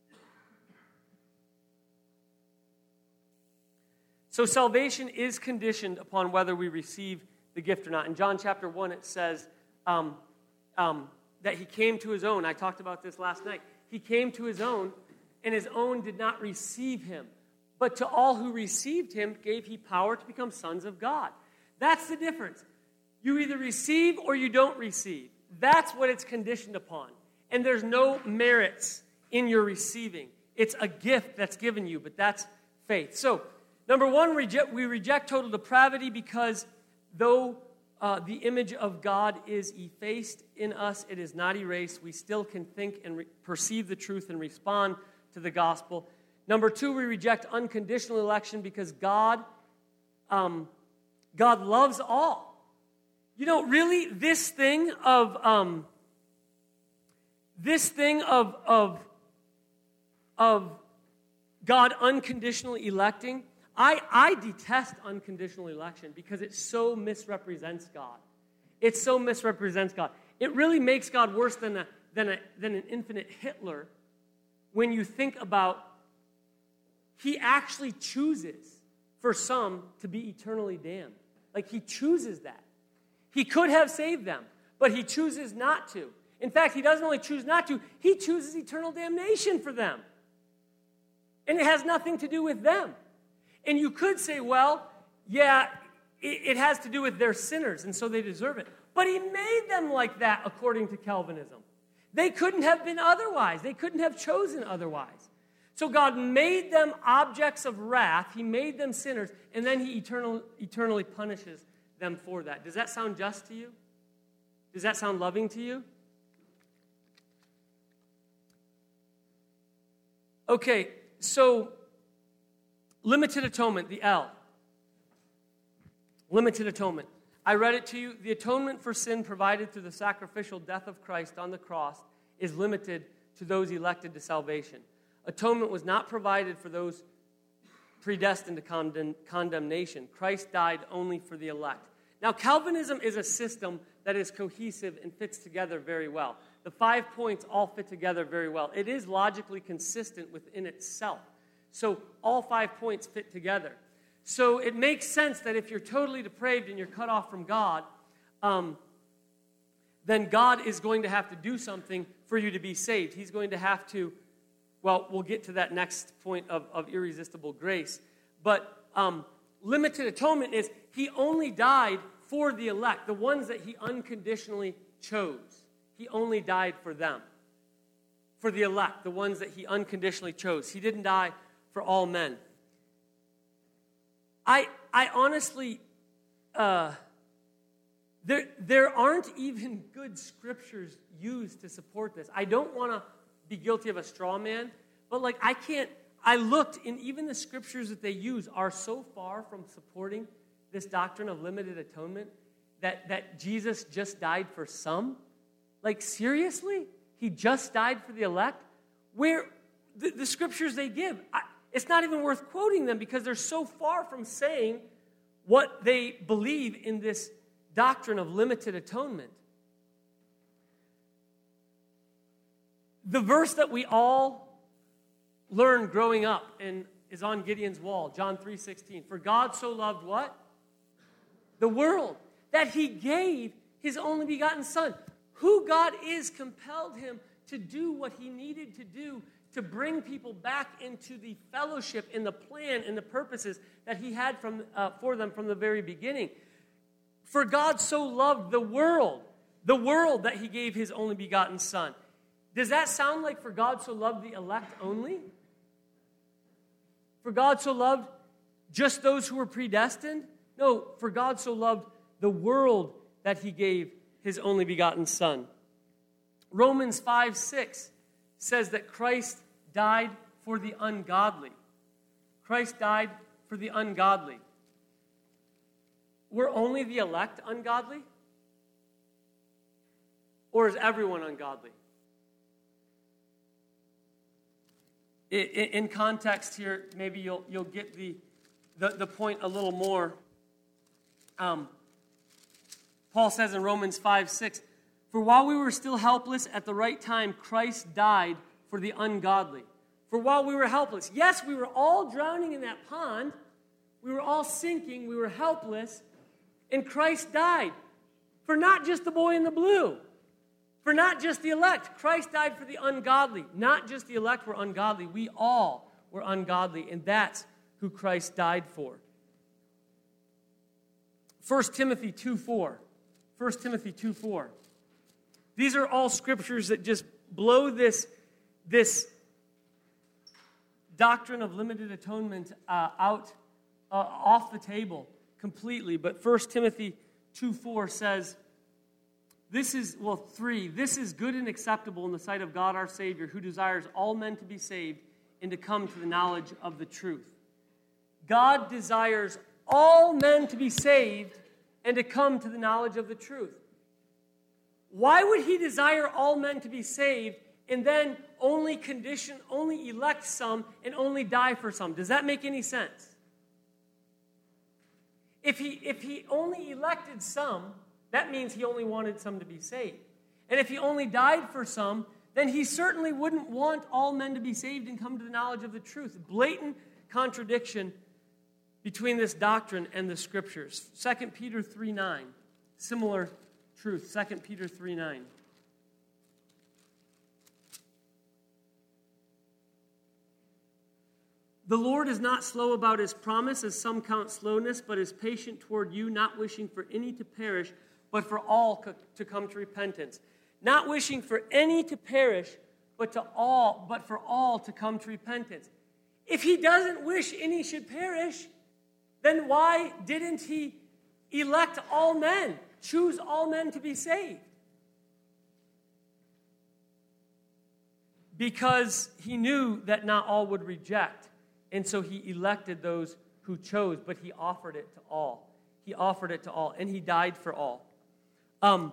So salvation is conditioned upon whether we receive the gift or not. In John chapter one, it says um, um, that he came to his own. I talked about this last night. He came to his own, and his own did not receive him. But to all who received him gave he power to become sons of God. That's the difference. You either receive or you don't receive. That's what it's conditioned upon. And there's no merits in your receiving. It's a gift that's given you, but that's faith. So, number one, reject, we reject total depravity because though uh, the image of God is effaced in us, it is not erased. We still can think and re- perceive the truth and respond to the gospel. Number two, we reject unconditional election because God, um, God loves all. You know, really, this thing of um, this thing of of of God unconditionally electing. I, I detest unconditional election because it so misrepresents God. It so misrepresents God. It really makes God worse than a, than a, than an infinite Hitler when you think about he actually chooses for some to be eternally damned. Like he chooses that. He could have saved them, but he chooses not to. In fact, he doesn't only choose not to, he chooses eternal damnation for them. And it has nothing to do with them. And you could say, well, yeah, it, it has to do with their sinners, and so they deserve it. But he made them like that according to Calvinism. They couldn't have been otherwise. They couldn't have chosen otherwise. So God made them objects of wrath. He made them sinners, and then he eternal, eternally punishes them for that. Does that sound just to you? Does that sound loving to you? Okay, so limited atonement, the L. Limited atonement. I read it to you. The atonement for sin provided through the sacrificial death of Christ on the cross is limited to those elected to salvation. Atonement was not provided for those predestined to condemn, condemnation. Christ died only for the elect. Now, Calvinism is a system that is cohesive and fits together very well. The five points all fit together very well. It is logically consistent within itself. So all five points fit together. So it makes sense that if you're totally depraved and you're cut off from God, um, then God is going to have to do something for you to be saved. He's going to have to, well, we'll get to that next point of, of irresistible grace. But um, limited atonement is he only died for the elect, the ones that he unconditionally chose. He only died for them. For the elect, the ones that he unconditionally chose. He didn't die for all men. I I honestly, uh, there there aren't even good scriptures used to support this. I don't want to be guilty of a straw man, but like I can't, I looked, and even the scriptures that they use are so far from supporting this doctrine of limited atonement that, that Jesus just died for some. Like seriously? He just died for the elect? Where the, the scriptures they give, I, it's not even worth quoting them because they're so far from saying what they believe in this doctrine of limited atonement. The verse that we all learned growing up and is on Gideon's wall, John three sixteen. For God so loved what? The world, that he gave his only begotten Son. Who God is compelled him to do what he needed to do to bring people back into the fellowship and the plan and the purposes that he had from, uh, for them from the very beginning. For God so loved the world, the world that he gave his only begotten Son. Does that sound like for God so loved the elect only? For God so loved just those who were predestined? No, for God so loved the world that he gave his only begotten Son. Romans five six says that Christ died for the ungodly. Christ died for the ungodly. Were only the elect ungodly? Or is everyone ungodly? In context here, maybe you'll you'll get the, the, the point a little more. Um, Paul says in Romans five six, "For while we were still helpless, at the right time, Christ died for the ungodly." For while we were helpless. Yes, we were all drowning in that pond. We were all sinking. We were helpless. And Christ died for not just the boy in the blue. For not just the elect. Christ died for the ungodly. Not just the elect were ungodly. We all were ungodly. And that's who Christ died for. First Timothy two four. First Timothy two four. These are all scriptures that just blow this, this doctrine of limited atonement uh, out, uh, off the table completely. But First Timothy two four says, This is, well, three, this is good and acceptable in the sight of God our Savior, who desires all men to be saved and to come to the knowledge of the truth. God desires all men to be saved and to come to the knowledge of the truth. Why would he desire all men to be saved and then only condition, only elect some and only die for some? Does that make any sense? If he, if he only elected some, that means he only wanted some to be saved. And if he only died for some, then he certainly wouldn't want all men to be saved and come to the knowledge of the truth. Blatant contradiction between this doctrine and the Scriptures. Second Peter three nine, similar truth. Second Peter three nine. The Lord is not slow about his promise, as some count slowness, but is patient toward you, not wishing for any to perish, but for all co- to come to repentance. Not wishing for any to perish, but to all, but for all to come to repentance. If he doesn't wish any should perish, then why didn't he elect all men, choose all men to be saved? Because he knew that not all would reject. And so he elected those who chose, but he offered it to all. He offered it to all, and he died for all. Um,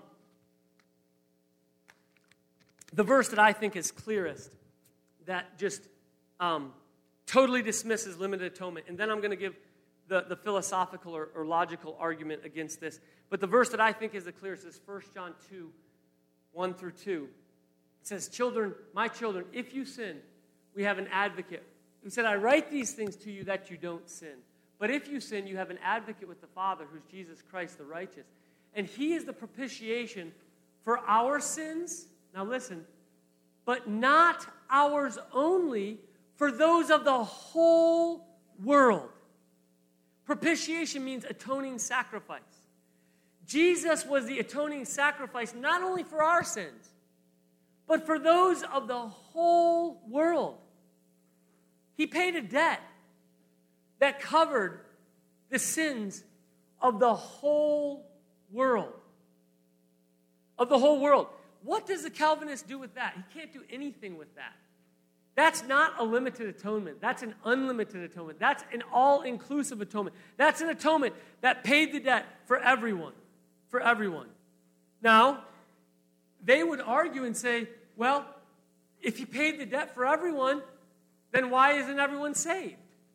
the verse that I think is clearest, that just um, totally dismisses limited atonement, and then I'm going to give the, the philosophical or, or logical argument against this. But the verse that I think is the clearest is First John two, one through two. It says, "Children, my children, if you sin, we have an advocate who said, I write these things to you that you don't sin. But if you sin, you have an advocate with the Father, who's Jesus Christ the righteous. And he is the propitiation for our sins," now listen, "but not ours only, for those of the whole world." Propitiation means atoning sacrifice. Jesus was the atoning sacrifice not only for our sins, but for those of the whole world. He paid a debt that covered the sins of the whole world. Of the whole world. What does the Calvinist do with that? He can't do anything with that. That's not a limited atonement. That's an unlimited atonement. That's an all-inclusive atonement. That's an atonement that paid the debt for everyone. For everyone. Now, they would argue and say, well, if he paid the debt for everyone, then why isn't everyone saved?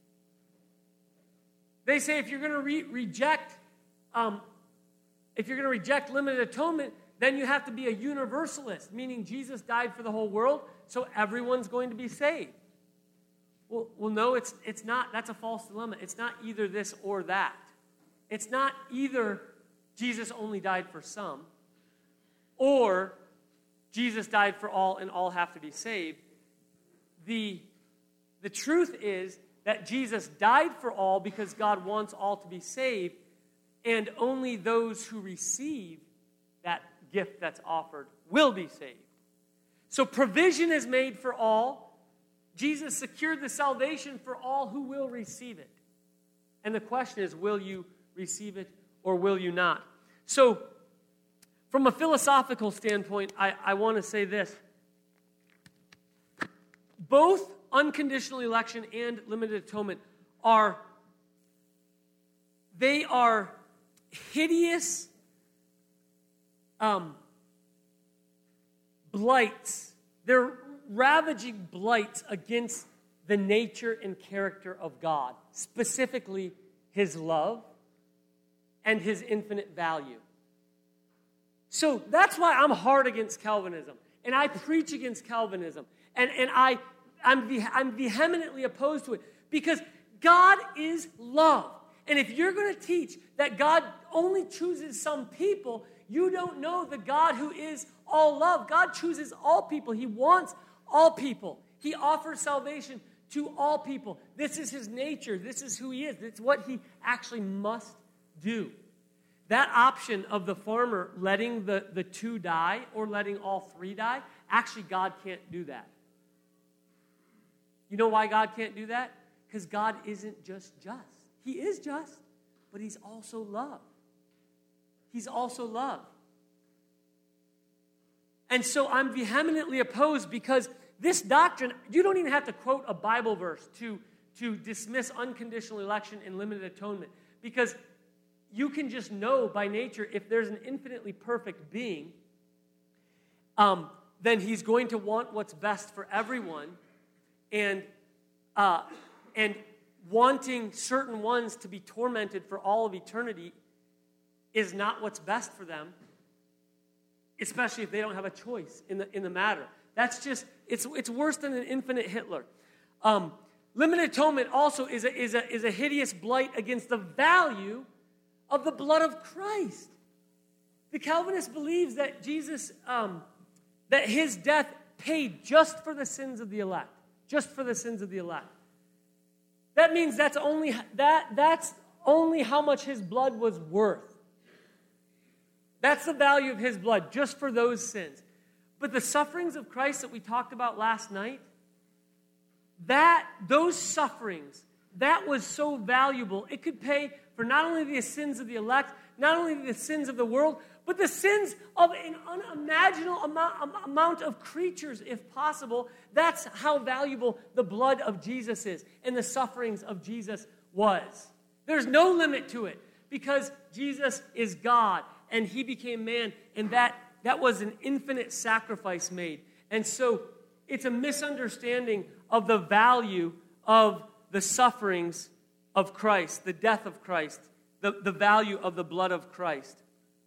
They say if you're going to re- reject, um, if you're going to reject limited atonement, then you have to be a universalist, meaning Jesus died for the whole world, so everyone's going to be saved. Well, well, no, it's it's not. That's a false dilemma. It's not either this or that. It's not either Jesus only died for some, or Jesus died for all and all have to be saved. The, the truth is that Jesus died for all because God wants all to be saved, and only those who receive that gift that's offered will be saved. So provision is made for all. Jesus secured the salvation for all who will receive it. And the question is, will you receive it or will you not? So, from a philosophical standpoint, I, I want to say this. Both unconditional election and limited atonement are, they are hideous um, blights. They're ravaging blights against the nature and character of God, specifically His love and His infinite value. So that's why I'm hard against Calvinism, and I preach against Calvinism, and, and I, I'm, ve- I'm vehemently opposed to it, because God is love. And if you're going to teach that God only chooses some people, you don't know the God who is all love. God chooses all people. He wants all people. He offers salvation to all people. This is His nature. This is who He is. It's what He actually must do. That option of the farmer letting the, the two die or letting all three die, actually God can't do that. You know why God can't do that? Because God isn't just just. He is just, but He's also love. He's also love. And so I'm vehemently opposed, because this doctrine, you don't even have to quote a Bible verse to, to dismiss unconditional election and limited atonement, because you can just know by nature, if there's an infinitely perfect being, um, then He's going to want what's best for everyone, and uh, and wanting certain ones to be tormented for all of eternity is not what's best for them, especially if they don't have a choice in the in the matter. That's just, it's it's worse than an infinite Hitler. Um, limited atonement also is a, is a, is a hideous blight against the value of the blood of Christ. The Calvinist believes that Jesus, um, that His death paid just for the sins of the elect. Just for the sins of the elect. That means that's only, that, that's only how much His blood was worth. That's the value of His blood, just for those sins. But the sufferings of Christ that we talked about last night, that, those sufferings, that was so valuable. It could pay for not only the sins of the elect, not only the sins of the world, but the sins of an unimaginable amount, amount of creatures, if possible. That's how valuable the blood of Jesus is and the sufferings of Jesus was. There's no limit to it, because Jesus is God and He became man, and that, that was an infinite sacrifice made. And so it's a misunderstanding of the value of the sufferings of Christ, the death of Christ, the, the value of the blood of Christ.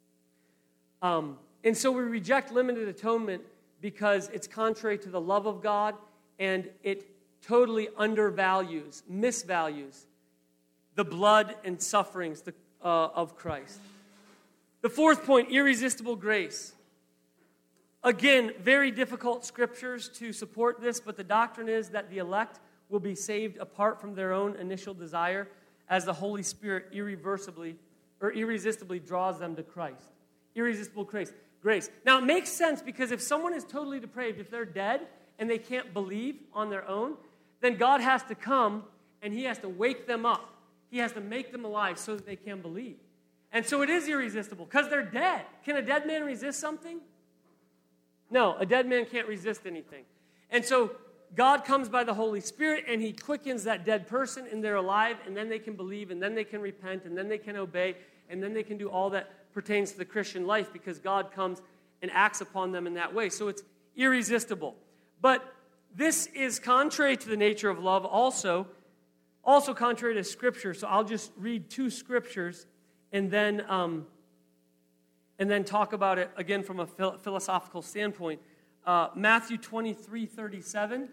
Um, and so we reject limited atonement because it's contrary to the love of God, and it totally undervalues, misvalues the blood and sufferings the, uh, of Christ. The fourth point, irresistible grace. Again, very difficult scriptures to support this, but the doctrine is that the elect will be saved apart from their own initial desire, as the Holy Spirit irreversibly or irresistibly draws them to Christ. Irresistible grace. Grace. Now, it makes sense, because if someone is totally depraved, if they're dead and they can't believe on their own, then God has to come and He has to wake them up. He has to make them alive so that they can believe. And so it is irresistible, because they're dead. Can a dead man resist something? No, a dead man can't resist anything. And so God comes by the Holy Spirit, and He quickens that dead person, and they're alive, and then they can believe, and then they can repent, and then they can obey, and then they can do all that pertains to the Christian life, because God comes and acts upon them in that way. So it's irresistible. But this is contrary to the nature of love also, also contrary to Scripture. So I'll just read two scriptures and then um, and then talk about it again from a phil- philosophical standpoint. Uh, Matthew twenty-three thirty-seven.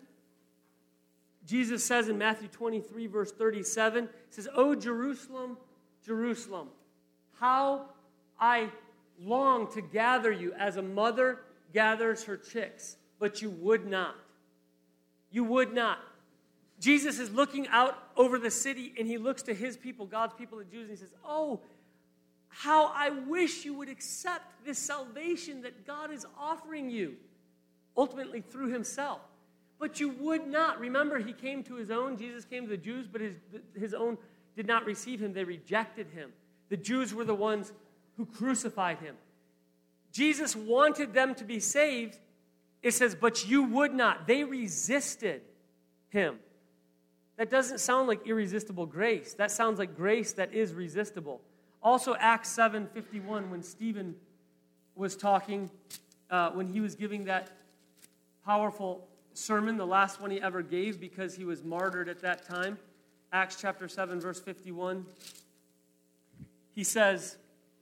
Jesus says in Matthew twenty-three, verse thirty-seven, He says, "O Jerusalem, Jerusalem, how I long to gather you as a mother gathers her chicks, but you would not. You would not. Jesus is looking out over the city, and he looks to his people, God's people, the Jews, and he says, oh, how I wish you would accept this salvation that God is offering you, ultimately through himself. But you would not. Remember, he came to his own. Jesus came to the Jews, but his, his own did not receive him. They rejected him. The Jews were the ones who crucified him. Jesus wanted them to be saved. It says, but you would not. They resisted him. That doesn't sound like irresistible grace. That sounds like grace that is resistible. Also, Acts seven fifty-one, when Stephen was talking, uh, when he was giving that powerful sermon, the last one he ever gave because he was martyred at that time. Acts chapter seven, verse fifty-one. He says,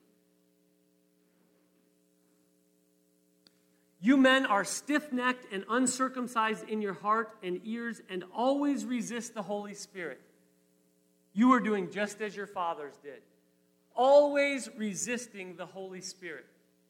you men are stiff-necked and uncircumcised in your heart and ears and always resist the Holy Spirit. You are doing just as your fathers did. Always resisting the Holy Spirit.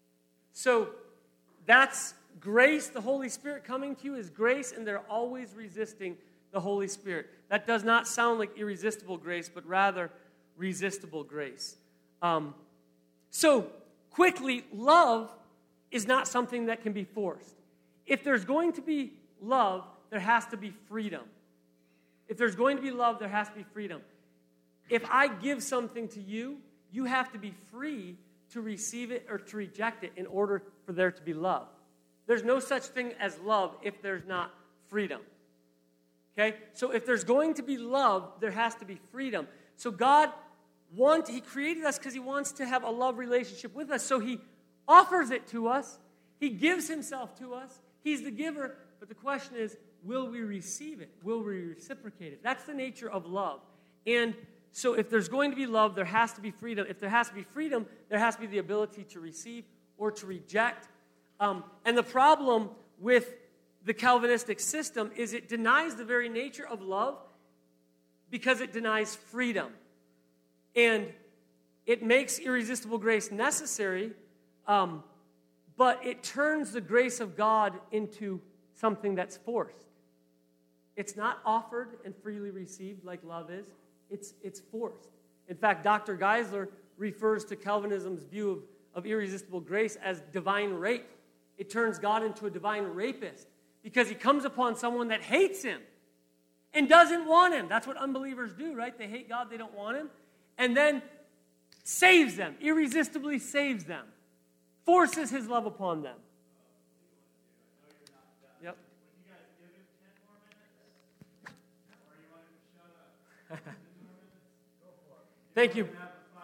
So that's grace. The Holy Spirit coming to you is grace, and they're always resisting the Holy Spirit. That does not sound like irresistible grace, but rather resistible grace. Um, so, quickly, love is not something that can be forced. If there's going to be love, there has to be freedom. If there's going to be love, there has to be freedom. If I give something to you, you have to be free to receive it or to reject it in order for there to be love. There's no such thing as love if there's not freedom. Okay? So if there's going to be love, there has to be freedom. So God wants, he created us because he wants to have a love relationship with us. So he offers it to us. He gives himself to us. He's the giver. But the question is, will we receive it? Will we reciprocate it? That's the nature of love. And so if there's going to be love, there has to be freedom. If there has to be freedom, there has to be the ability to receive or to reject. Um, and the problem with the Calvinistic system is it denies the very nature of love because it denies freedom. And it makes irresistible grace necessary, um, but it turns the grace of God into something that's forced. It's not offered and freely received like love is. It's, it's forced. In fact, Doctor Geisler refers to Calvinism's view of, of irresistible grace as divine rape. It turns God into a divine rapist because he comes upon someone that hates him and doesn't want him. That's what unbelievers do, right? They hate God, they don't want him. And then saves them, irresistibly saves them, forces his love upon them. Yep. Thank you.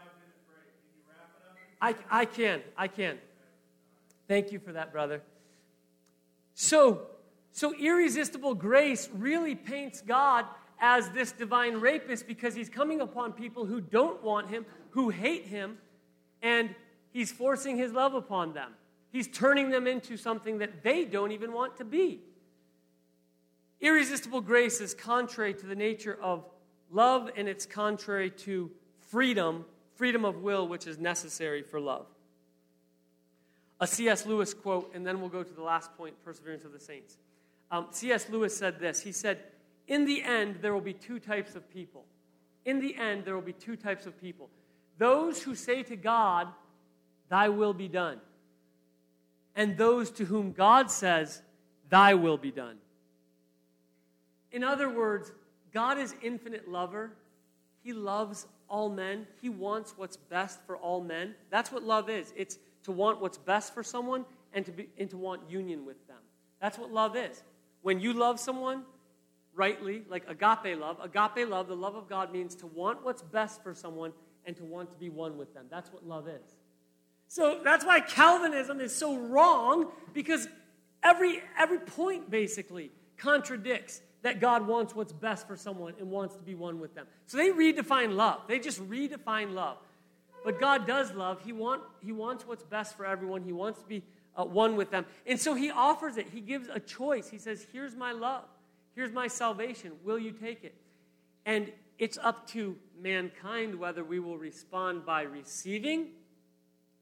I, I can. I can. Thank you for that, brother. So, so irresistible grace really paints God as this divine rapist because he's coming upon people who don't want him, who hate him, and he's forcing his love upon them. He's turning them into something that they don't even want to be. Irresistible grace is contrary to the nature of love, and it's contrary to freedom, freedom of will, which is necessary for love. A C S Lewis quote, and then we'll go to the last point, perseverance of the saints. Um, C S Lewis said this. He said, in the end, there will be two types of people. In the end, there will be two types of people. Those who say to God, thy will be done. And those to whom God says, thy will be done. In other words, God is infinite lover. He loves all men. He wants what's best for all men. That's what love is. It's to want what's best for someone and to be, and to want union with them. That's what love is. When you love someone rightly, like agape love, agape love, the love of God means to want what's best for someone and to want to be one with them. That's what love is. So that's why Calvinism is so wrong, because every every point basically contradicts that God wants what's best for someone and wants to be one with them. So they redefine love. They just redefine love. But God does love. He, want, he wants what's best for everyone. He wants to be uh, one with them. And so he offers it. He gives a choice. He says, here's my love. Here's my salvation. Will you take it? And it's up to mankind whether we will respond by receiving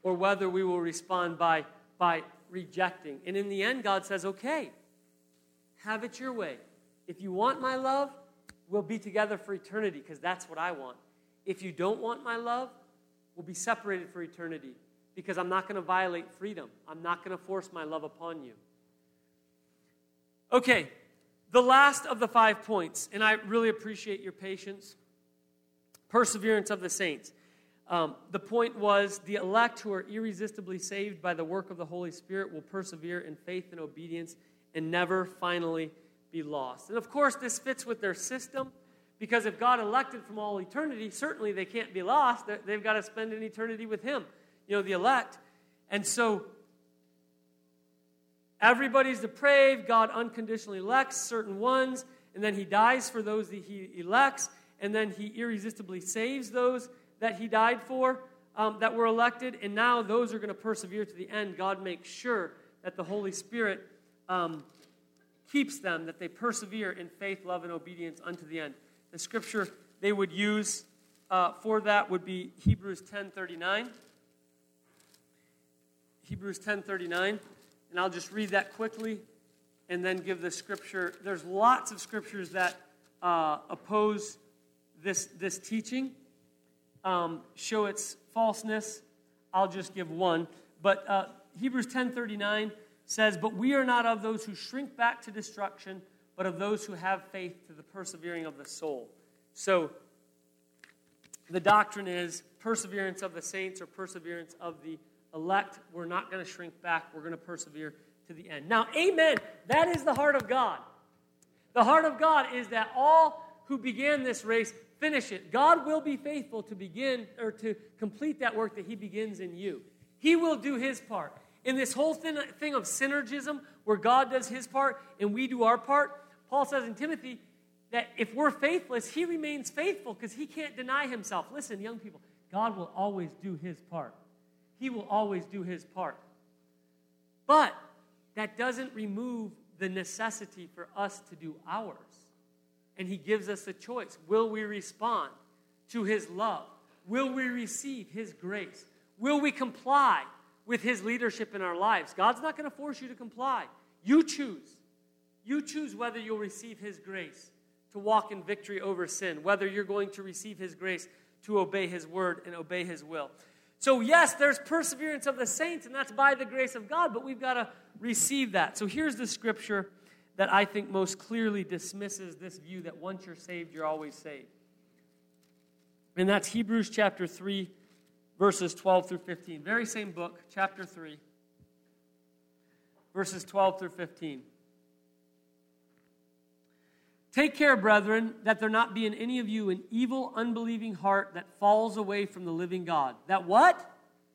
or whether we will respond by, by rejecting. And in the end, God says, okay, have it your way. If you want my love, we'll be together for eternity because that's what I want. If you don't want my love, we'll be separated for eternity because I'm not going to violate freedom. I'm not going to force my love upon you. Okay, the last of the five points, and I really appreciate your patience. Perseverance of the saints. Um, the point was the elect who are irresistibly saved by the work of the Holy Spirit will persevere in faith and obedience and never finally be lost. And of course, this fits with their system because if God elected from all eternity, certainly they can't be lost. They've got to spend an eternity with Him, you know, the elect. And so everybody's depraved. God unconditionally elects certain ones, and then He dies for those that He elects, and then He irresistibly saves those that He died for, um, that were elected, and now those are going to persevere to the end. God makes sure that the Holy Spirit um, keeps them, that they persevere in faith, love, and obedience unto the end. The scripture they would use uh, for that would be Hebrews ten thirty-nine. Hebrews ten thirty-nine, and I'll just read that quickly and then give the scripture. There's lots of scriptures that uh, oppose this, this teaching. Um, show its falseness. I'll just give one. But uh, Hebrews ten thirty-nine says, "But we are not of those who shrink back to destruction, but of those who have faith to the persevering of the soul." So the doctrine is perseverance of the saints or perseverance of the elect. We're not going to shrink back. We're going to persevere to the end. Now, amen. That is the heart of God. The heart of God is that all who began this race finish it. God will be faithful to begin or to complete that work that He begins in you. He will do His part. In this whole thing, thing of synergism, where God does His part and we do our part, Paul says in Timothy that if we're faithless, He remains faithful because He can't deny Himself. Listen, young people, God will always do His part. He will always do His part. But that doesn't remove the necessity for us to do ours. And He gives us a choice. Will we respond to His love? Will we receive His grace? Will we comply with His leadership in our lives? God's not going to force you to comply. You choose. You choose whether you'll receive His grace to walk in victory over sin, whether you're going to receive His grace to obey His word and obey His will. So yes, there's perseverance of the saints, and that's by the grace of God, but we've got to receive that. So here's the scripture that I think most clearly dismisses this view that once you're saved, you're always saved. And that's Hebrews chapter three, verses twelve through fifteen. Very same book, chapter three, verses twelve through fifteen. "Take care, brethren, that there not be in any of you an evil, unbelieving heart that falls away from the living God." That what?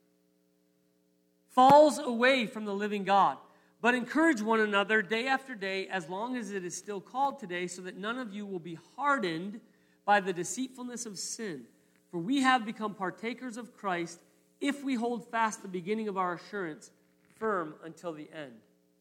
Falls away from the living God. "But encourage one another day after day, as long as it is still called today, so that none of you will be hardened by the deceitfulness of sin. For we have become partakers of Christ, if we hold fast the beginning of our assurance firm until the end."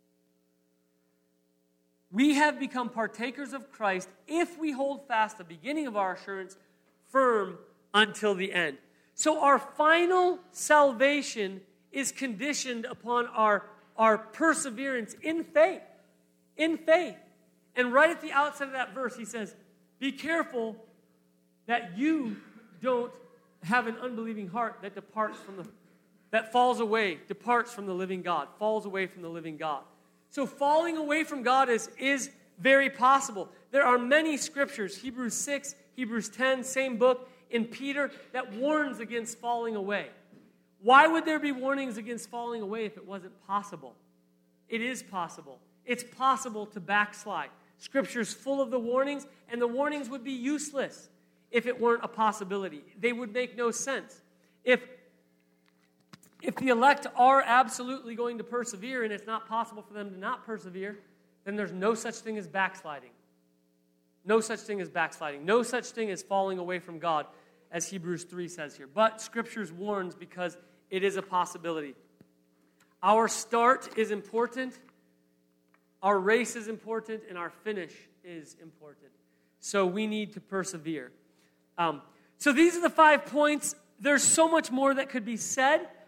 We have become partakers of Christ if we hold fast the beginning of our assurance firm until the end. So our final salvation is conditioned upon our, our perseverance in faith. In faith. And right at the outset of that verse, he says, be careful that you don't have an unbelieving heart that departs from the, that falls away, departs from the living God, falls away from the living God. So falling away from God is, is very possible. There are many scriptures, Hebrews six, Hebrews ten, same book, in Peter, that warns against falling away. Why would there be warnings against falling away if it wasn't possible? It is possible. It's possible to backslide. Scripture's full of the warnings, and the warnings would be useless if it weren't a possibility. They would make no sense. If If the elect are absolutely going to persevere and it's not possible for them to not persevere, then there's no such thing as backsliding. No such thing as backsliding. No such thing as falling away from God, as Hebrews three says here. But Scripture warns because it is a possibility. Our start is important, our race is important, and our finish is important. So we need to persevere. Um, so these are the five points. There's so much more that could be said.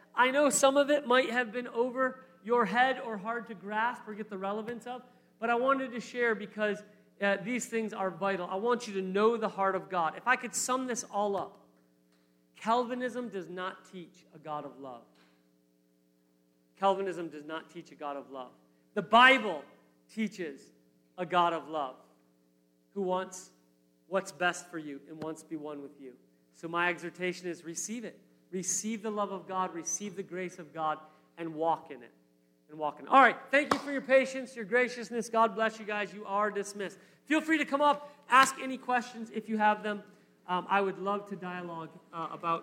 I know some of it might have been over your head or hard to grasp or get the relevance of, but I wanted to share because uh, these things are vital. I want you to know the heart of God. If I could sum this all up, Calvinism does not teach a God of love. Calvinism does not teach a God of love. The Bible teaches a God of love who wants what's best for you and wants to be one with you. So my exhortation is receive it. Receive the love of God, receive the grace of God, and walk in it. And walk in it. All right, thank you for your patience, your graciousness. God bless you guys. You are dismissed. Feel free to come up, ask any questions if you have them. Um, I would love to dialogue uh, about